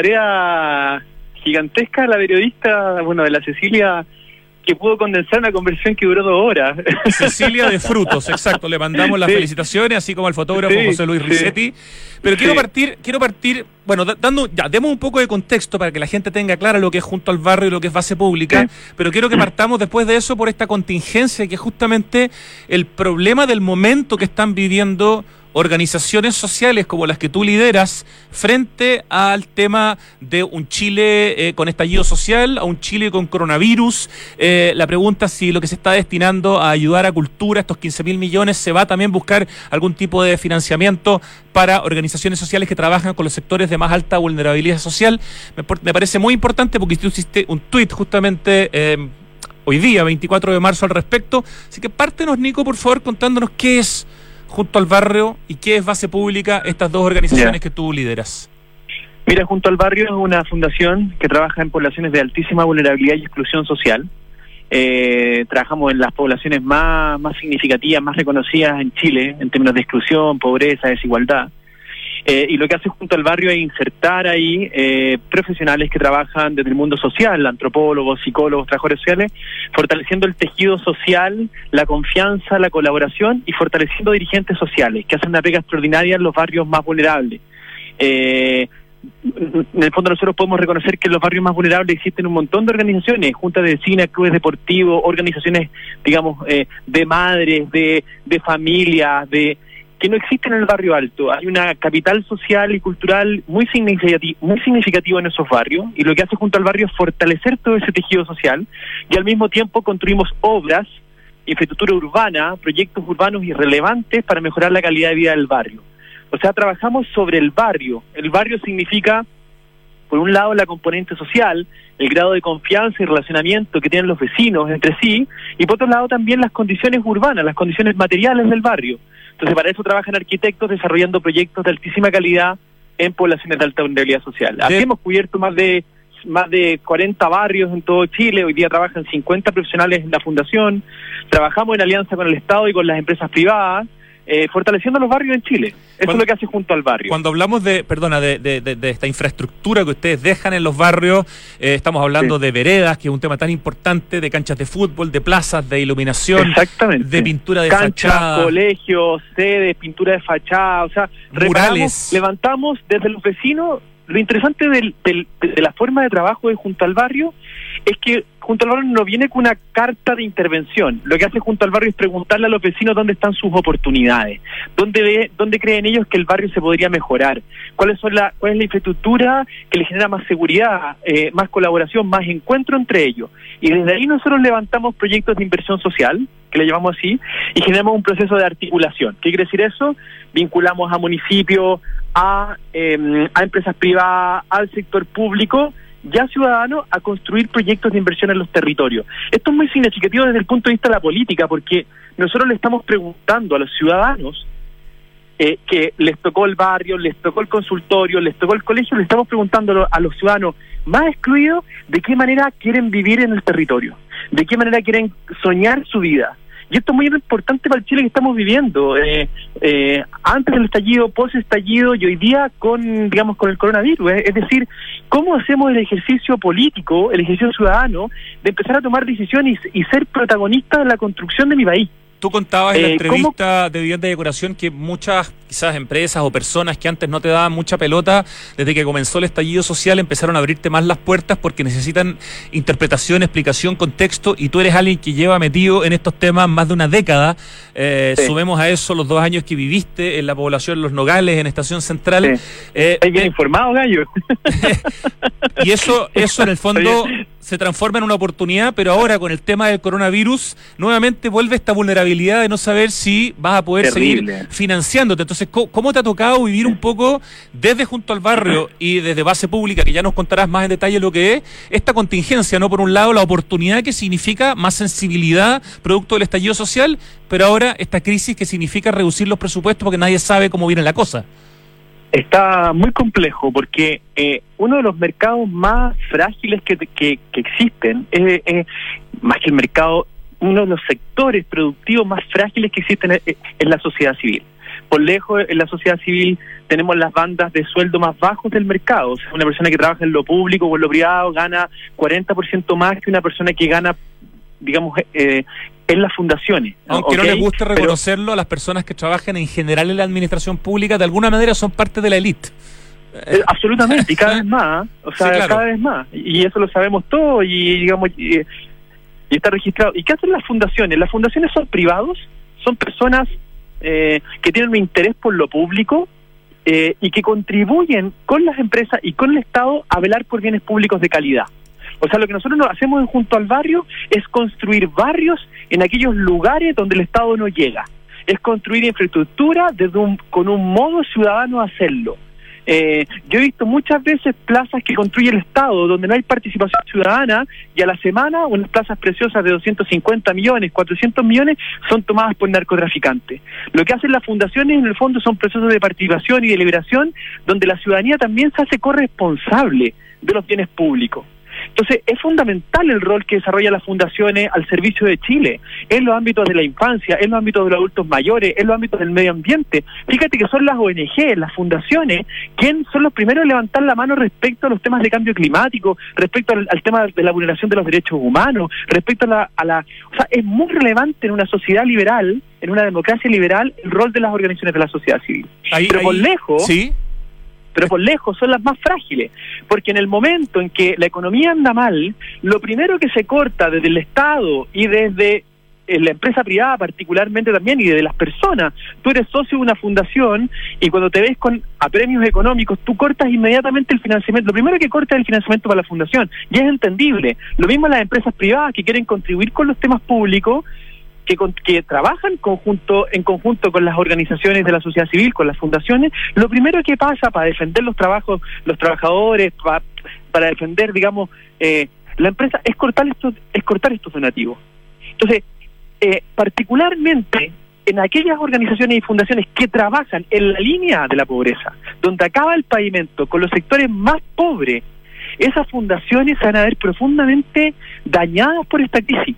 tarea gigantesca de la periodista, bueno, de la Cecilia, que pudo condensar una conversación que duró dos horas. Cecilia de Frutos, exacto, le mandamos las Sí. felicitaciones, así como al fotógrafo Sí, José Luis sí. Risetti. Pero quiero Sí. partir, quiero partir, bueno, da- dando, ya, demos un poco de contexto para que la gente tenga clara lo que es Junto al Barrio y lo que es Base Pública, Sí. pero quiero que partamos después de eso por esta contingencia, que es justamente el problema del momento que están viviendo organizaciones sociales como las que tú lideras frente al tema de un Chile eh, con estallido social, a un Chile con coronavirus. Eh, la pregunta es si lo que se está destinando a ayudar a cultura, estos quince mil millones, se va a también buscar algún tipo de financiamiento para organizaciones sociales que trabajan con los sectores de más alta vulnerabilidad social. Me, por- me parece muy importante porque tú hiciste un tuit justamente eh, hoy día, veinticuatro de marzo, al respecto. Así que pártenos, Nico, por favor, contándonos qué es Junto al Barrio y qué es Base Pública, estas dos organizaciones Ya. que tú lideras. Mira, Junto al Barrio es una fundación que trabaja en poblaciones de altísima vulnerabilidad y exclusión social. Eh, trabajamos en las poblaciones más, más significativas, más reconocidas en Chile, en términos de exclusión, pobreza, desigualdad. Eh, y lo que hace Junto al Barrio es insertar ahí eh, profesionales que trabajan desde el mundo social, antropólogos, psicólogos, trabajadores sociales, fortaleciendo el tejido social, la confianza, la colaboración y fortaleciendo dirigentes sociales que hacen una pega extraordinaria en los barrios más vulnerables. Eh, en el fondo nosotros podemos reconocer que en los barrios más vulnerables existen un montón de organizaciones, juntas de vecinas, clubes deportivos, organizaciones, digamos, eh, de madres, de, de familias, de que no existen en el barrio alto. Hay una capital social y cultural muy significativo, muy significativo en esos barrios, y lo que hace Junto al Barrio es fortalecer todo ese tejido social, y al mismo tiempo construimos obras, infraestructura urbana, proyectos urbanos irrelevantes para mejorar la calidad de vida del barrio. O sea, trabajamos sobre el barrio. El barrio significa, por un lado, la componente social, el grado de confianza y relacionamiento que tienen los vecinos entre sí, y por otro lado también las condiciones urbanas, las condiciones materiales del barrio. Entonces, para eso trabajan arquitectos desarrollando proyectos de altísima calidad en poblaciones de alta vulnerabilidad social. Así De- hemos cubierto más de más de cuarenta barrios en todo Chile. Hoy día trabajan cincuenta profesionales en la fundación. Trabajamos en alianza con el Estado y con las empresas privadas, eh, fortaleciendo los barrios en Chile. Eso Cuando- es lo que hace Junto al Barrio. Cuando hablamos de, perdona, de, de, de, de esta infraestructura que ustedes dejan en los barrios, eh, estamos hablando Sí. de veredas, que es un tema tan importante, de canchas de fútbol, de plazas, de iluminación, Exactamente. de pintura de Canchas, fachada. colegios, sedes, pintura de fachada, o sea, Murales. reparamos, levantamos desde los vecinos. Lo interesante del, del- de la forma de trabajo de Junto al Barrio es que Junto al Barrio no viene con una carta de intervención. Lo que hace Junto al Barrio es preguntarle a los vecinos dónde están sus oportunidades, dónde ve, dónde creen ellos que el barrio se podría mejorar, cuáles son la, cuál es la infraestructura que les genera más seguridad, eh, más colaboración, más encuentro entre ellos. Y desde ahí nosotros levantamos proyectos de inversión social, que le llamamos así, y generamos un proceso de articulación. ¿Qué quiere decir eso? Vinculamos a municipios, a, eh, a empresas privadas, al sector público y a ciudadanos a construir proyectos de inversión en los territorios. Esto es muy significativo desde el punto de vista de la política, porque nosotros le estamos preguntando a los ciudadanos eh, que les tocó el barrio, les tocó el consultorio, les tocó el colegio, le estamos preguntando a los ciudadanos más excluidos de qué manera quieren vivir en el territorio, de qué manera quieren soñar su vida. Y esto es muy importante para el Chile que estamos viviendo, eh, eh, antes del estallido, post estallido y hoy día con, digamos, con el coronavirus. Eh, es decir, ¿cómo hacemos el ejercicio político, el ejercicio ciudadano, de empezar a tomar decisiones y, y ser protagonistas de la construcción de mi país? Tú contabas en la Eh, entrevista ¿cómo? de Vivienda y Decoración que muchas quizás empresas o personas que antes no te daban mucha pelota, desde que comenzó el estallido social empezaron a abrirte más las puertas porque necesitan interpretación, explicación, contexto, y tú eres alguien que lleva metido en estos temas más de una década. Eh, sí. Sumemos a eso los dos años que viviste en la población Los Nogales, en Estación Central. Sí. Eh, Estás bien eh, informado, gallo. Y eso, eso en el fondo se transforma en una oportunidad, pero ahora con el tema del coronavirus, nuevamente vuelve esta vulnerabilidad de no saber si vas a poder Terrible. seguir financiándote. Entonces, ¿cómo te ha tocado vivir un poco desde Junto al Barrio y desde Base Pública, que ya nos contarás más en detalle lo que es, esta contingencia, ¿no? Por un lado, la oportunidad que significa más sensibilidad producto del estallido social, pero ahora esta crisis que significa reducir los presupuestos porque nadie sabe cómo viene la cosa. Está muy complejo porque eh, uno de los mercados más frágiles que, que, que existen, es, es, más que el mercado, uno de los sectores productivos más frágiles que existen es, es la sociedad civil. Por lejos, en la sociedad civil tenemos las bandas de sueldo más bajos del mercado. O sea, una persona que trabaja en lo público o en lo privado gana cuarenta por ciento más que una persona que gana, digamos, eh, en las fundaciones. Aunque ¿okay? no les guste reconocerlo, pero a las personas que trabajan en general en la administración pública, de alguna manera son parte de la élite. Eh, absolutamente, y cada vez más, o sea, sí, claro. cada vez más. Y eso lo sabemos todos, y digamos, y, y está registrado. ¿Y qué hacen las fundaciones? Las fundaciones son privados, son personas eh, que tienen un interés por lo público eh, y que contribuyen con las empresas y con el Estado a velar por bienes públicos de calidad. O sea, lo que nosotros nos hacemos en Junto al Barrio es construir barrios en aquellos lugares donde el Estado no llega. Es construir infraestructura desde un, con un modo ciudadano de hacerlo. Eh, yo he visto muchas veces plazas que construye el Estado donde no hay participación ciudadana, y a la semana unas plazas preciosas de doscientos cincuenta millones, cuatrocientos millones son tomadas por narcotraficantes. Lo que hacen las fundaciones en el fondo son procesos de participación y deliberación donde la ciudadanía también se hace corresponsable de los bienes públicos. Entonces, es fundamental el rol que desarrollan las fundaciones al servicio de Chile, en los ámbitos de la infancia, en los ámbitos de los adultos mayores, en los ámbitos del medio ambiente. Fíjate que son las O N G, las fundaciones, quienes son los primeros en levantar la mano respecto a los temas de cambio climático, respecto al, al tema de la vulneración de los derechos humanos, respecto a la, a la... O sea, es muy relevante en una sociedad liberal, en una democracia liberal, el rol de las organizaciones de la sociedad civil. Ahí, Pero ahí, por lejos... ¿sí? pero por lejos son las más frágiles, porque en el momento en que la economía anda mal, lo primero que se corta desde el Estado y desde eh, la empresa privada particularmente también, y desde las personas, tú eres socio de una fundación y cuando te ves con apremios económicos, tú cortas inmediatamente el financiamiento. Lo primero que corta es el financiamiento para la fundación, y es entendible. Lo mismo las empresas privadas que quieren contribuir con los temas públicos, Que, con, que trabajan conjunto en conjunto con las organizaciones de la sociedad civil, con las fundaciones. Lo primero que pasa para defender los trabajos, los trabajadores, para, para defender, digamos, eh, la empresa, es cortar estos, es cortar estos donativos. Entonces, eh, particularmente en aquellas organizaciones y fundaciones que trabajan en la línea de la pobreza, donde acaba el pavimento, con los sectores más pobres, esas fundaciones se van a ver profundamente dañadas por esta crisis.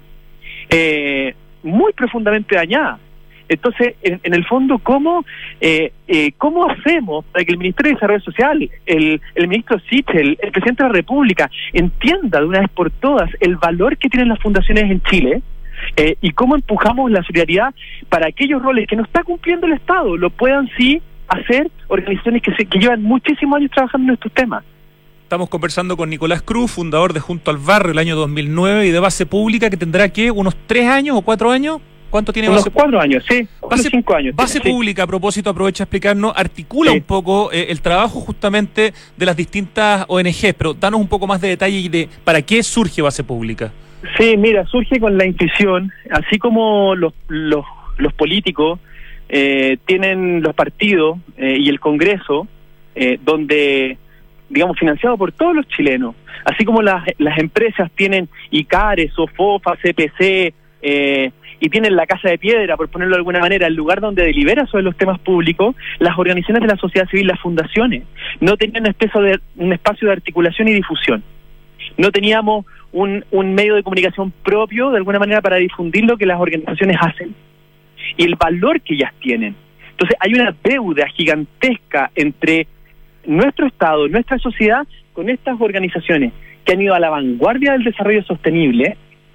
Eh, muy profundamente dañada. Entonces, en, en el fondo, ¿cómo eh, eh, cómo hacemos para que el Ministerio de Desarrollo Social, el, el ministro Sichel, el presidente de la República, entienda de una vez por todas el valor que tienen las fundaciones en Chile, eh, y cómo empujamos la solidaridad para aquellos roles que no está cumpliendo el Estado, lo puedan sí hacer organizaciones que, se, que llevan muchísimos años trabajando en estos temas? Estamos conversando con Nicolás Cruz, fundador de Junto al Barrio el año dos mil nueve y de Base Pública, que tendrá, ¿qué? ¿Unos tres años o cuatro años? ¿Cuánto tiene Unos Base cuatro años, sí. Base, unos cinco años. Base tiene, Pública, sí. a propósito, aprovecha a explicarnos, articula sí. un poco eh, el trabajo justamente de las distintas O N Ges, pero danos un poco más de detalle de para qué surge Base Pública. Sí, mira, surge con la intuición, así como los, los, los políticos eh, tienen los partidos eh, y el Congreso, eh, donde... digamos, financiado por todos los chilenos, así como las, las empresas tienen ICARES, SOFOFA, C P C, eh, y tienen la Casa de Piedra, por ponerlo de alguna manera, el lugar donde delibera sobre los temas públicos, las organizaciones de la sociedad civil, las fundaciones, no tenían un espacio de, un espacio de articulación y difusión. No teníamos un, un medio de comunicación propio, de alguna manera, para difundir lo que las organizaciones hacen y el valor que ellas tienen. Entonces, hay una deuda gigantesca entre nuestro Estado, nuestra sociedad, con estas organizaciones que han ido a la vanguardia del desarrollo sostenible,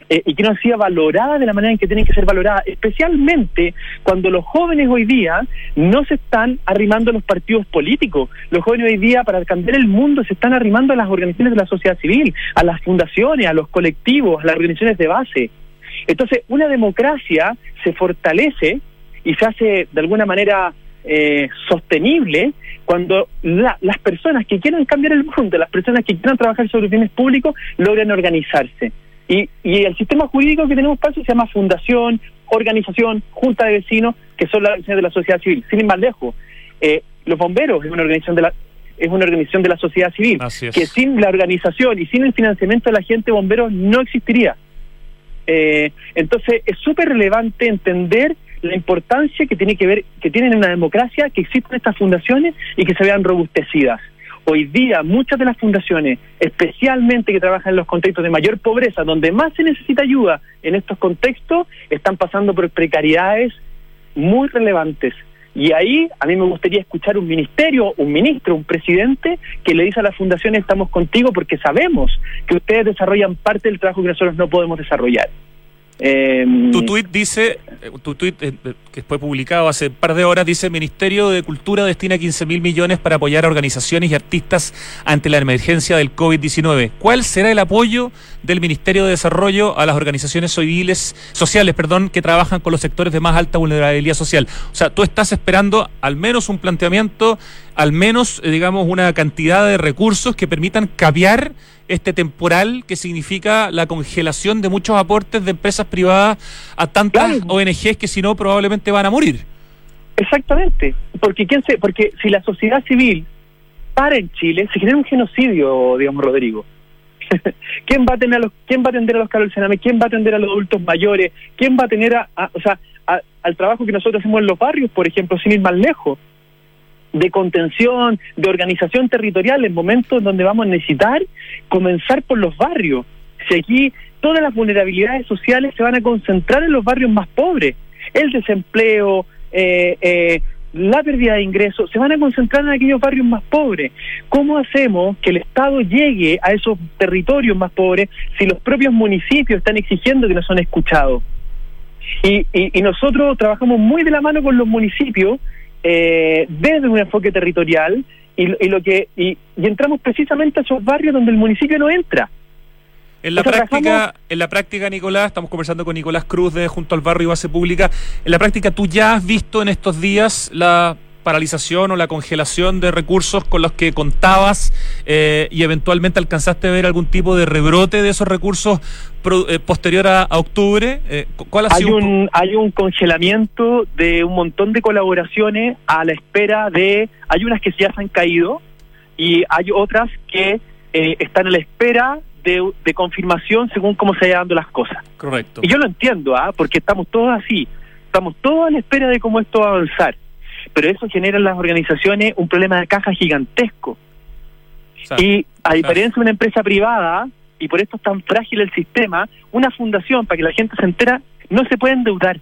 eh, y que no han sido valoradas de la manera en que tienen que ser valoradas, especialmente cuando los jóvenes hoy día no se están arrimando a los partidos políticos. Los jóvenes hoy día, para cambiar el mundo, se están arrimando a las organizaciones de la sociedad civil, a las fundaciones, a los colectivos, a las organizaciones de base. Entonces, una democracia se fortalece y se hace de alguna manera eh, sostenible cuando la, las personas que quieran cambiar el mundo, las personas que quieran trabajar sobre bienes públicos, logran organizarse. Y, y el sistema jurídico que tenemos para eso se llama fundación, organización, junta de vecinos, que son las organizaciones de la sociedad civil. Sin ir más lejos, eh, los bomberos es una organización de la es una organización de la sociedad civil, que sin la organización y sin el financiamiento de la gente de bomberos no existiría. Eh, entonces es súper relevante entender la importancia que tiene que ver, que tienen en una democracia, que existen estas fundaciones y que se vean robustecidas. Hoy día muchas de las fundaciones, especialmente que trabajan en los contextos de mayor pobreza, donde más se necesita ayuda en estos contextos, están pasando por precariedades muy relevantes. Y ahí a mí me gustaría escuchar un ministerio, un ministro, un presidente que le dice a las fundaciones: estamos contigo porque sabemos que ustedes desarrollan parte del trabajo que nosotros no podemos desarrollar. Eh, tu tuit dice, tu tuit eh, que fue publicado hace un par de horas, dice: Ministerio de Cultura destina quince mil millones para apoyar a organizaciones y artistas ante la emergencia del COVID diecinueve. ¿Cuál será el apoyo del Ministerio de Desarrollo a las organizaciones civiles, sociales, perdón, que trabajan con los sectores de más alta vulnerabilidad social? O sea, tú estás esperando al menos un planteamiento, al menos, eh, digamos, una cantidad de recursos que permitan capear este temporal que significa la congelación de muchos aportes de empresas privadas a tantas claro. O N Ges que si no probablemente van a morir. Exactamente, porque quién se, porque si la sociedad civil para en Chile, se genera un genocidio, digamos, Rodrigo. ¿Quién va a tener a los, quién va a atender a los Carlos Sename? ¿Quién va a atender a los adultos mayores? ¿Quién va a tener a, a o sea, a, al trabajo que nosotros hacemos en los barrios, por ejemplo, sin ir más lejos? De contención, de organización territorial, en momentos donde vamos a necesitar comenzar por los barrios. Si aquí todas las vulnerabilidades sociales se van a concentrar en los barrios más pobres, el desempleo, eh, eh, la pérdida de ingresos, se van a concentrar en aquellos barrios más pobres. ¿Cómo hacemos que el Estado llegue a esos territorios más pobres si los propios municipios están exigiendo que no son escuchados? Y, y, y nosotros trabajamos muy de la mano con los municipios, Eh, desde un enfoque territorial y, y lo que y, y entramos precisamente a esos barrios donde el municipio no entra. En la práctica, trabajamos... en la práctica, Nicolás, estamos conversando con Nicolás Cruz de Junto al Barrio y Base Pública. En la práctica, ¿tú ya has visto en estos días la paralización o la congelación de recursos con los que contabas eh, y eventualmente alcanzaste a ver algún tipo de rebrote de esos recursos pro, eh, posterior a, a octubre? Eh, ¿cuál ha hay sido un, un hay un congelamiento de un montón de colaboraciones a la espera de... Hay unas que ya se han caído y hay otras que eh, están a la espera de, de confirmación según cómo se vayan dando las cosas. Correcto. Y yo lo entiendo, ¿ah? Porque estamos todos así, estamos todos a la espera de cómo esto va a avanzar. Pero eso genera en las organizaciones un problema de caja gigantesco. Claro, y a diferencia de una empresa privada, y por esto es tan frágil el sistema, una fundación, para que la gente se entera, no se puede endeudar.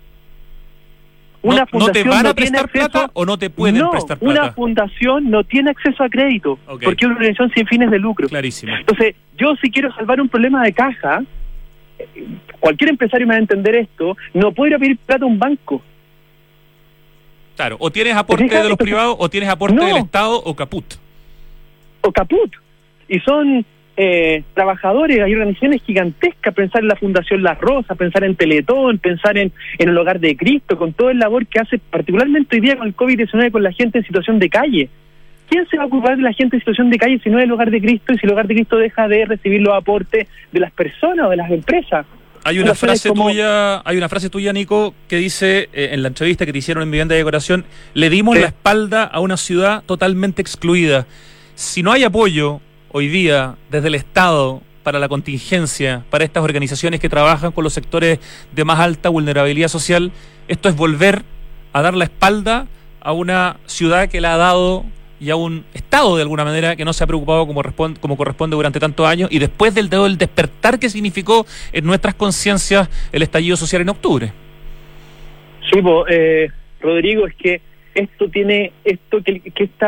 Una no, ¿No te van no a prestar acceso, plata o no te pueden no, prestar plata? Una fundación no tiene acceso a crédito, okay. Porque es una organización sin fines de lucro. Clarísimo. Entonces, yo si quiero salvar un problema de caja, cualquier empresario me va a entender esto, no puedo ir a pedir plata a un banco. Claro, o tienes aporte de los privados, o tienes aporte no. del Estado, o caput. O caput. Y son eh, trabajadores, hay organizaciones gigantescas, pensar en la Fundación La Rosa, pensar en Teletón, pensar en, en el Hogar de Cristo, con todo el labor que hace, particularmente hoy día con el COVID diecinueve, con la gente en situación de calle. ¿Quién se va a ocupar de la gente en situación de calle si no es el Hogar de Cristo y si el Hogar de Cristo deja de recibir los aportes de las personas o de las empresas? Hay una frase como... tuya, hay una frase tuya, Nico, que dice eh, en la entrevista que te hicieron en Vivienda de Decoración: le dimos sí. la espalda a una ciudad totalmente excluida. Si no hay apoyo hoy día desde el Estado para la contingencia, para estas organizaciones que trabajan con los sectores de más alta vulnerabilidad social, esto es volver a dar la espalda a una ciudad que le ha dado, y a un Estado, de alguna manera, que no se ha preocupado como, responde, como corresponde durante tantos años, y después del, del despertar que significó en nuestras conciencias el estallido social en octubre. Sí, pues, eh, Rodrigo, es que esto tiene, esto que, que esta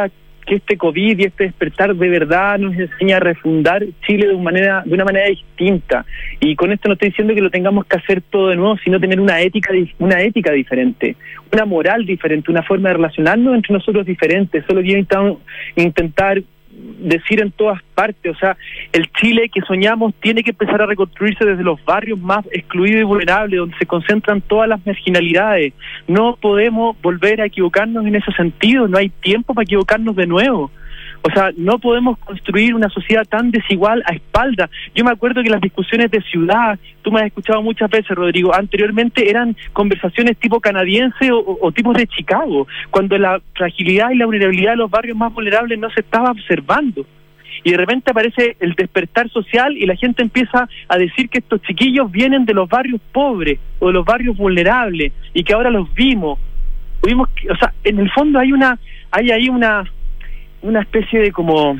que este COVID y este despertar de verdad nos enseña a refundar Chile de una manera, de una manera distinta. Y con esto no estoy diciendo que lo tengamos que hacer todo de nuevo, sino tener una ética, una ética diferente, una moral diferente, una forma de relacionarnos entre nosotros diferente. Eso es lo que yo intentar decir en todas partes. O sea, el Chile que soñamos tiene que empezar a reconstruirse desde los barrios más excluidos y vulnerables, donde se concentran todas las marginalidades. No podemos volver a equivocarnos en ese sentido, no hay tiempo para equivocarnos de nuevo. O sea, no podemos construir una sociedad tan desigual a espaldas. Yo me acuerdo que las discusiones de ciudad, tú me has escuchado muchas veces, Rodrigo, anteriormente eran conversaciones tipo canadiense o, o, o tipos de Chicago, cuando la fragilidad y la vulnerabilidad de los barrios más vulnerables no se estaba observando. Y de repente aparece el despertar social y la gente empieza a decir que estos chiquillos vienen de los barrios pobres o de los barrios vulnerables y que ahora los vimos. Vimos que, o sea, en el fondo hay una, hay ahí una... una especie de como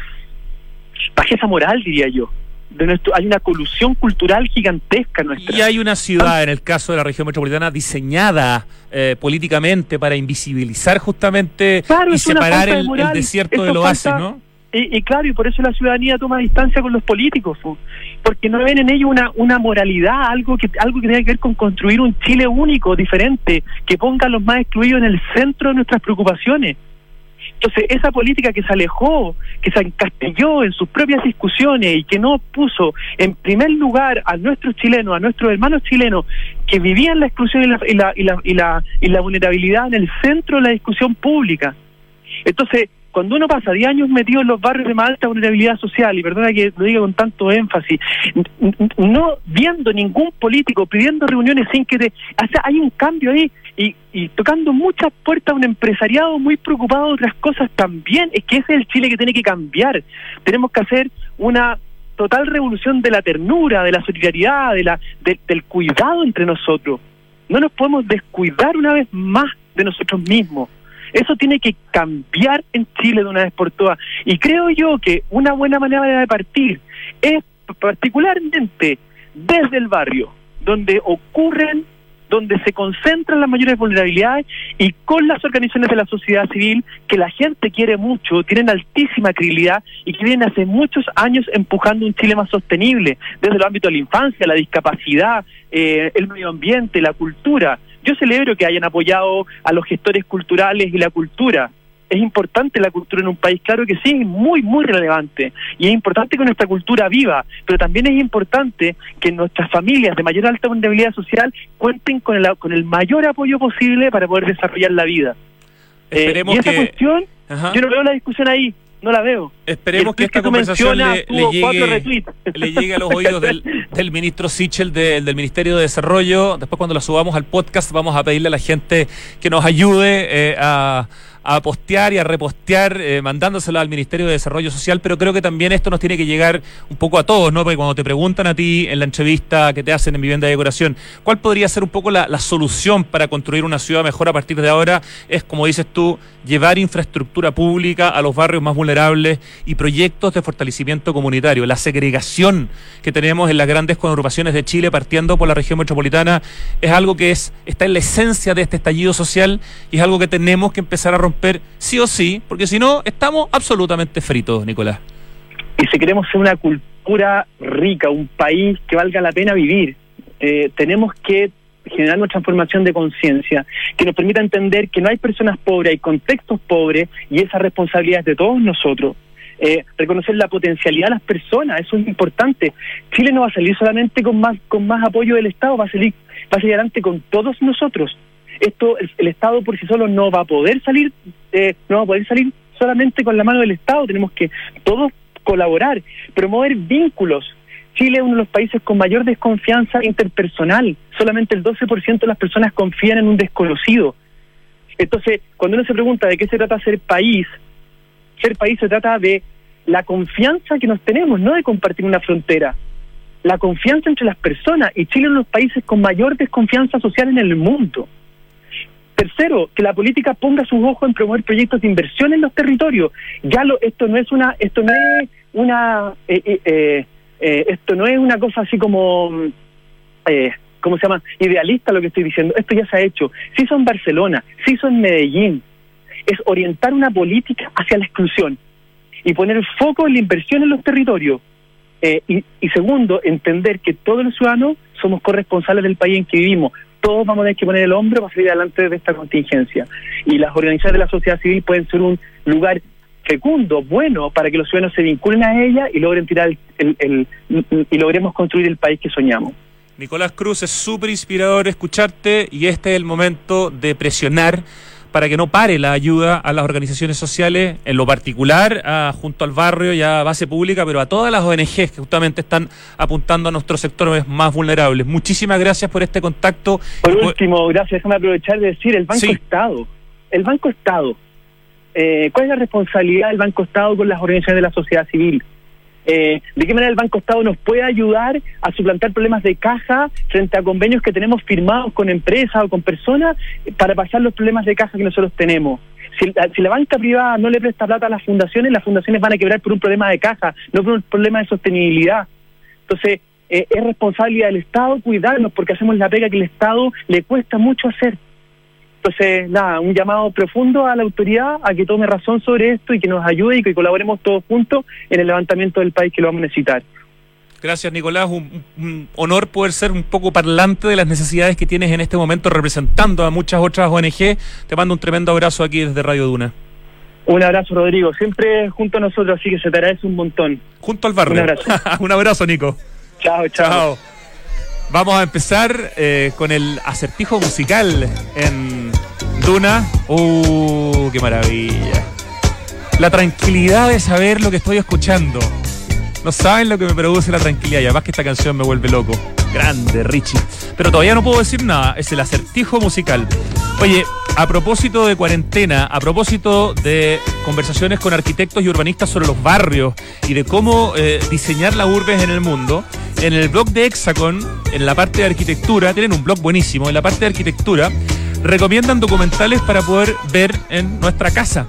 bajeza moral, diría yo. De nuestro, hay una colusión cultural gigantesca nuestra. Y hay una ciudad, en el caso de la región metropolitana, diseñada eh, políticamente para invisibilizar justamente claro, y separar el, de el desierto del oasis, ¿no? Y, y claro, y por eso la ciudadanía toma distancia con los políticos, ¿no? Porque no ven en ello una una moralidad, algo que algo que tiene que ver con construir un Chile único, diferente, que ponga a los más excluidos en el centro de nuestras preocupaciones. Entonces, esa política que se alejó, que se encastilló en sus propias discusiones y que no puso en primer lugar a nuestros chilenos, a nuestros hermanos chilenos que vivían la exclusión y la, y la, y la, y la, y la vulnerabilidad en el centro de la discusión pública. Entonces, cuando uno pasa diez años metido en los barrios de más alta vulnerabilidad social, y perdona que lo diga con tanto énfasis, no viendo ningún político pidiendo reuniones sin que te... O sea, hay un cambio ahí, y, y tocando muchas puertas a un empresariado muy preocupado de otras cosas también. Es que ese es el Chile que tiene que cambiar. Tenemos que hacer una total revolución de la ternura, de la solidaridad, de la de, del cuidado entre nosotros. No nos podemos descuidar una vez más de nosotros mismos. Eso tiene que cambiar en Chile de una vez por todas. Y creo yo que una buena manera de partir es particularmente desde el barrio, donde ocurren, donde se concentran las mayores vulnerabilidades, y con las organizaciones de la sociedad civil que la gente quiere mucho, tienen altísima credibilidad y que vienen hace muchos años empujando un Chile más sostenible, desde el ámbito de la infancia, la discapacidad, eh, el medio ambiente, la cultura. Yo celebro que hayan apoyado a los gestores culturales y la cultura. Es importante la cultura en un país, claro que sí, es muy, muy relevante. Y es importante que nuestra cultura viva, pero también es importante que nuestras familias de mayor alta vulnerabilidad social cuenten con el, con el mayor apoyo posible para poder desarrollar la vida. Esperemos eh, y esa que... cuestión, Ajá. yo no veo la discusión ahí, no la veo. Esperemos que esta que conversación le, le, llegue, le llegue a los oídos del, del ministro Sichel de, del Ministerio de Desarrollo. Después, cuando la subamos al podcast, vamos a pedirle a la gente que nos ayude eh, a... a postear y a repostear, eh, mandándoselo al Ministerio de Desarrollo Social, pero creo que también esto nos tiene que llegar un poco a todos, ¿no? Porque cuando te preguntan a ti en la entrevista que te hacen en Vivienda y Decoración, ¿cuál podría ser un poco la, la solución para construir una ciudad mejor a partir de ahora? Es, como dices tú, llevar infraestructura pública a los barrios más vulnerables y proyectos de fortalecimiento comunitario. La segregación que tenemos en las grandes conurbaciones de Chile, partiendo por la región metropolitana, es algo que es está en la esencia de este estallido social y es algo que tenemos que empezar a romper sí o sí, porque si no, estamos absolutamente fritos, Nicolás. Y si queremos ser una cultura rica, un país que valga la pena vivir, eh, tenemos que generar una transformación de conciencia que nos permita entender que no hay personas pobres, hay contextos pobres, y esa responsabilidad es de todos nosotros. Eh, reconocer la potencialidad de las personas, eso es importante. Chile no va a salir solamente con más con más apoyo del Estado, va a salir, va a salir adelante con todos nosotros. Esto, el, el Estado por sí solo no va a poder salir, eh, no va a poder salir solamente con la mano del Estado. Tenemos que todos colaborar, promover vínculos. Chile es uno de los países con mayor desconfianza interpersonal. Solamente el doce por ciento de las personas confían en un desconocido. Entonces, cuando uno se pregunta de qué se trata ser país, ser país se trata de la confianza que nos tenemos, no de compartir una frontera. La confianza entre las personas, y Chile es uno de los países con mayor desconfianza social en el mundo. Tercero, que la política ponga sus ojos en promover proyectos de inversión en los territorios. Ya lo, esto no es una, esto no es una, eh, eh, eh, esto no es una cosa así como, eh, ¿cómo se llama? Idealista lo que estoy diciendo. Esto ya se ha hecho. Se hizo en Barcelona, se hizo en Medellín. es orientar una política hacia la exclusión y poner el foco en la inversión en los territorios. Eh, y, y segundo, entender que todos los ciudadanos somos corresponsables del país en que vivimos. Todos vamos a tener que poner el hombro para salir adelante de esta contingencia. Y las organizaciones de la sociedad civil pueden ser un lugar fecundo, bueno, para que los ciudadanos se vinculen a ella y logren tirar el, el, el, y logremos construir el país que soñamos. Nicolás Cruz, es súper inspirador escucharte y este es el momento de presionar para que no pare la ayuda a las organizaciones sociales, en lo particular a, junto al barrio y a base pública, pero a todas las O N Ges que justamente están apuntando a nuestros sectores más vulnerables. Muchísimas gracias por este contacto. Por último, gracias, déjame aprovechar de decir, el Banco sí. Estado, el Banco Estado, eh, ¿cuál es la responsabilidad del Banco Estado con las organizaciones de la sociedad civil? Eh, ¿De qué manera el Banco Estado nos puede ayudar a suplantar problemas de caja frente a convenios que tenemos firmados con empresas o con personas para pasar los problemas de caja que nosotros tenemos? Si, si la banca privada no le presta plata a las fundaciones, las fundaciones van a quebrar por un problema de caja, no por un problema de sostenibilidad. Entonces, eh, es responsabilidad del Estado cuidarnos porque hacemos la pega que el Estado le cuesta mucho hacer. Entonces, nada, un llamado profundo a la autoridad a que tome razón sobre esto y que nos ayude y que colaboremos todos juntos en el levantamiento del país que lo vamos a necesitar. Gracias, Nicolás. Un, un honor poder ser un poco parlante de las necesidades que tienes en este momento representando a muchas otras O N G. Te mando un tremendo abrazo aquí desde Radio Duna. Un abrazo, Rodrigo. Siempre junto a nosotros, así que se te agradece un montón. Junto al barrio. Un abrazo. Un abrazo, Nico. Chao, chao. Chao. Vamos a empezar eh, con el acertijo musical en Duna. ¡Uh, qué maravilla! La tranquilidad de saber lo que estoy escuchando. No saben lo que me produce la tranquilidad. Y además que esta canción me vuelve loco. Grande, Richie. Pero todavía no puedo decir nada. Es el acertijo musical. Oye, a propósito de cuarentena, a propósito de conversaciones con arquitectos y urbanistas sobre los barrios y de cómo eh, diseñar las urbes en el mundo, en el blog de Hexacon, en la parte de arquitectura, tienen un blog buenísimo, en la parte de arquitectura, recomiendan documentales para poder ver en nuestra casa.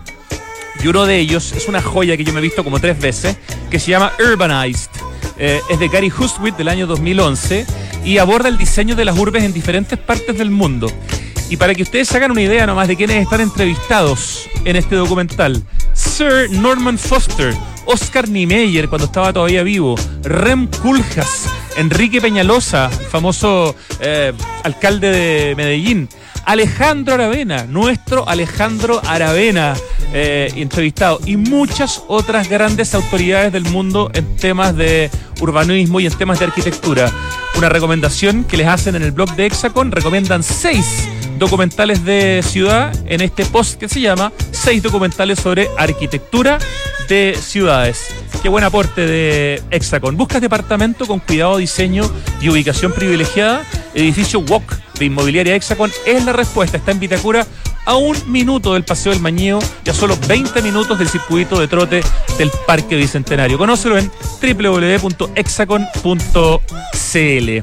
Y uno de ellos es una joya que yo me he visto como tres veces, que se llama Urbanized. Eh, es de Gary Hustwit del año dos mil once y aborda el diseño de las urbes en diferentes partes del mundo. Y para que ustedes se hagan una idea nomás de quiénes están entrevistados en este documental: Sir Norman Foster, Oscar Niemeyer cuando estaba todavía vivo, Rem Koolhaas, Enrique Peñalosa, famoso eh, alcalde de Medellín, Alejandro Aravena, nuestro Alejandro Aravena, eh, entrevistado, y muchas otras grandes autoridades del mundo en temas de urbanismo y en temas de arquitectura. Una recomendación que les hacen en el blog de Hexacon, recomiendan seis documentales de ciudad en este post que se llama seis documentales sobre arquitectura de ciudades. Qué buen aporte de Hexacon. ¿Buscas departamento con cuidado, diseño y ubicación privilegiada? Edificio W O C de Inmobiliaria Hexacon es la respuesta. Está en Vitacura, a un minuto del Paseo del Mañeo y a solo veinte minutos del circuito de trote del Parque Bicentenario. Conócelo en doble u doble u doble u punto hexacon punto c l.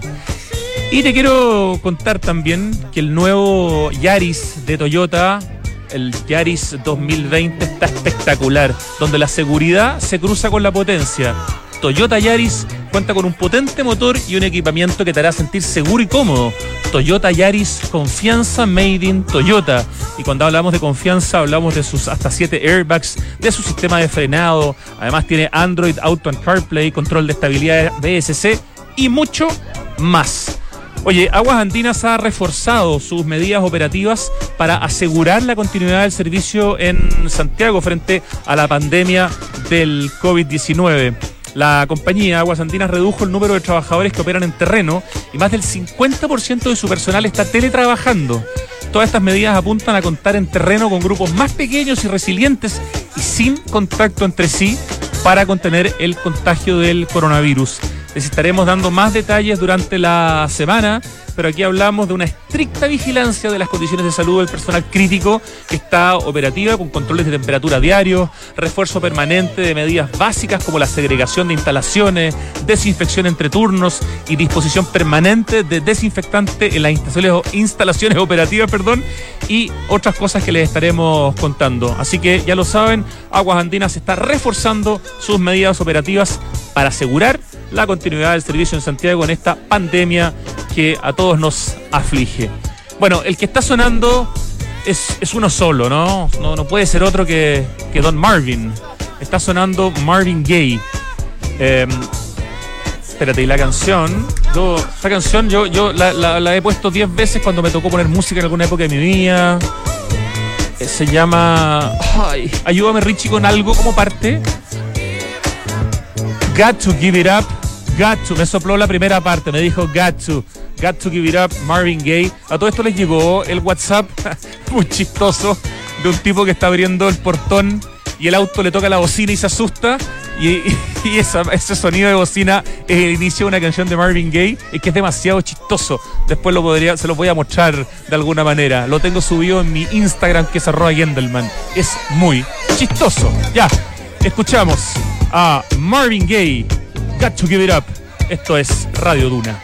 Y te quiero contar también que el nuevo Yaris de Toyota, el Yaris dos mil veinte, está espectacular, donde la seguridad se cruza con la potencia. Toyota Yaris cuenta con un potente motor y un equipamiento que te hará sentir seguro y cómodo. Toyota Yaris, confianza made in Toyota. Y cuando hablamos de confianza, hablamos de sus hasta siete airbags, de su sistema de frenado. Además tiene Android Auto and CarPlay, control de estabilidad B S C y mucho más. Oye, Aguas Andinas ha reforzado sus medidas operativas para asegurar la continuidad del servicio en Santiago frente a la pandemia del COVID diecinueve. La compañía Aguas Andinas redujo el número de trabajadores que operan en terreno y más del cincuenta por ciento de su personal está teletrabajando. Todas estas medidas apuntan a contar en terreno con grupos más pequeños y resilientes y sin contacto entre sí para contener el contagio del coronavirus. Les estaremos dando más detalles durante la semana, pero aquí hablamos de una estricta vigilancia de las condiciones de salud del personal crítico que está operativa con controles de temperatura diarios, refuerzo permanente de medidas básicas como la segregación de instalaciones, desinfección entre turnos y disposición permanente de desinfectante en las instalaciones, instalaciones operativas, perdón, y otras cosas que les estaremos contando. Así que ya lo saben, Aguas Andinas está reforzando sus medidas operativas para asegurar la continuidad del servicio en Santiago en esta pandemia que a todos nos aflige. Bueno, el que está sonando es, es uno solo, ¿no? ¿no? No puede ser otro que, que Don Marvin. Está sonando Marvin Gaye. Eh, espérate, y la canción... Yo, esta canción yo, yo la, la, la he puesto diez veces cuando me tocó poner música en alguna época de mi vida. Eh, se llama... Ay, ayúdame, Richie, con algo como parte. Got to give it up. Got to. Me sopló la primera parte. Me dijo got to. Got to give it up, Marvin Gaye. A todo esto les llegó el WhatsApp muy chistoso de un tipo que está abriendo el portón y el auto le toca la bocina y se asusta. Y, y, y esa, ese sonido de bocina es el inicio de una canción de Marvin Gaye. Es que es demasiado chistoso. Después lo podría, se lo voy a mostrar de alguna manera. Lo tengo subido en mi Instagram, que es arroba Gendelman. Es muy chistoso. Ya, escuchamos a Marvin Gaye, Got to Give It Up. Esto es Radio Duna.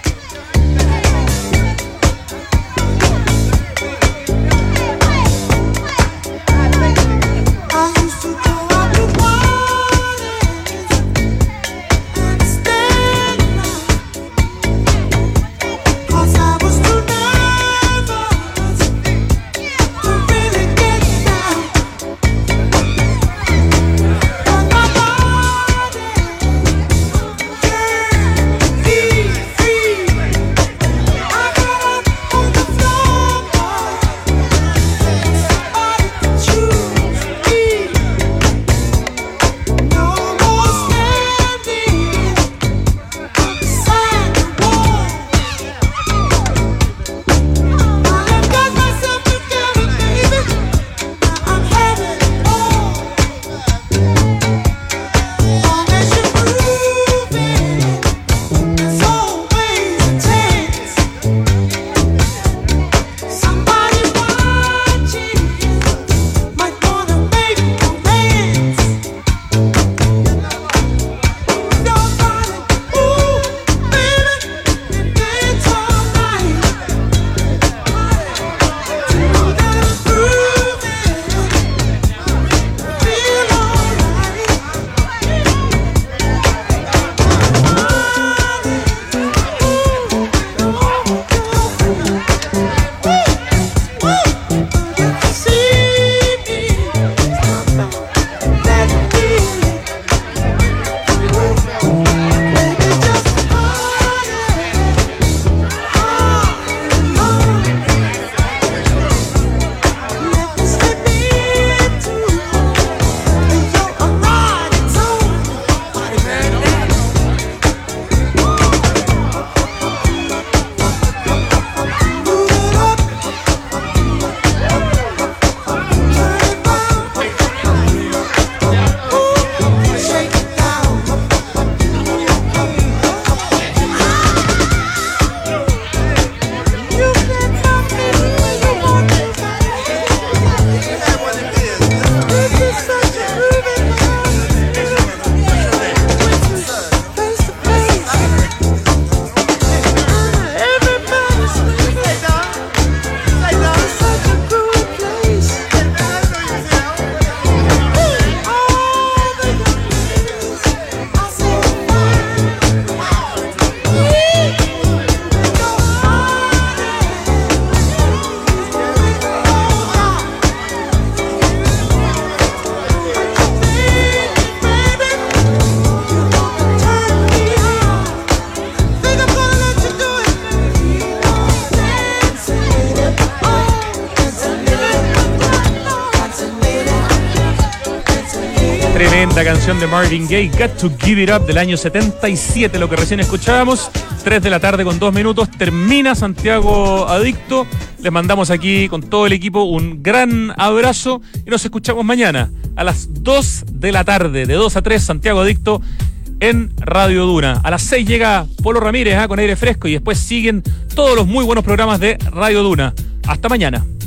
Tremenda canción de Marvin Gaye, Got to Give It Up, del año setenta y siete, lo que recién escuchábamos. tres de la tarde con dos minutos, termina Santiago Adicto. Les mandamos aquí con todo el equipo un gran abrazo y nos escuchamos mañana a las dos de la tarde, de dos a tres, Santiago Adicto en Radio Duna. A las seis llega Polo Ramírez, ¿eh? con aire fresco, y después siguen todos los muy buenos programas de Radio Duna. Hasta mañana.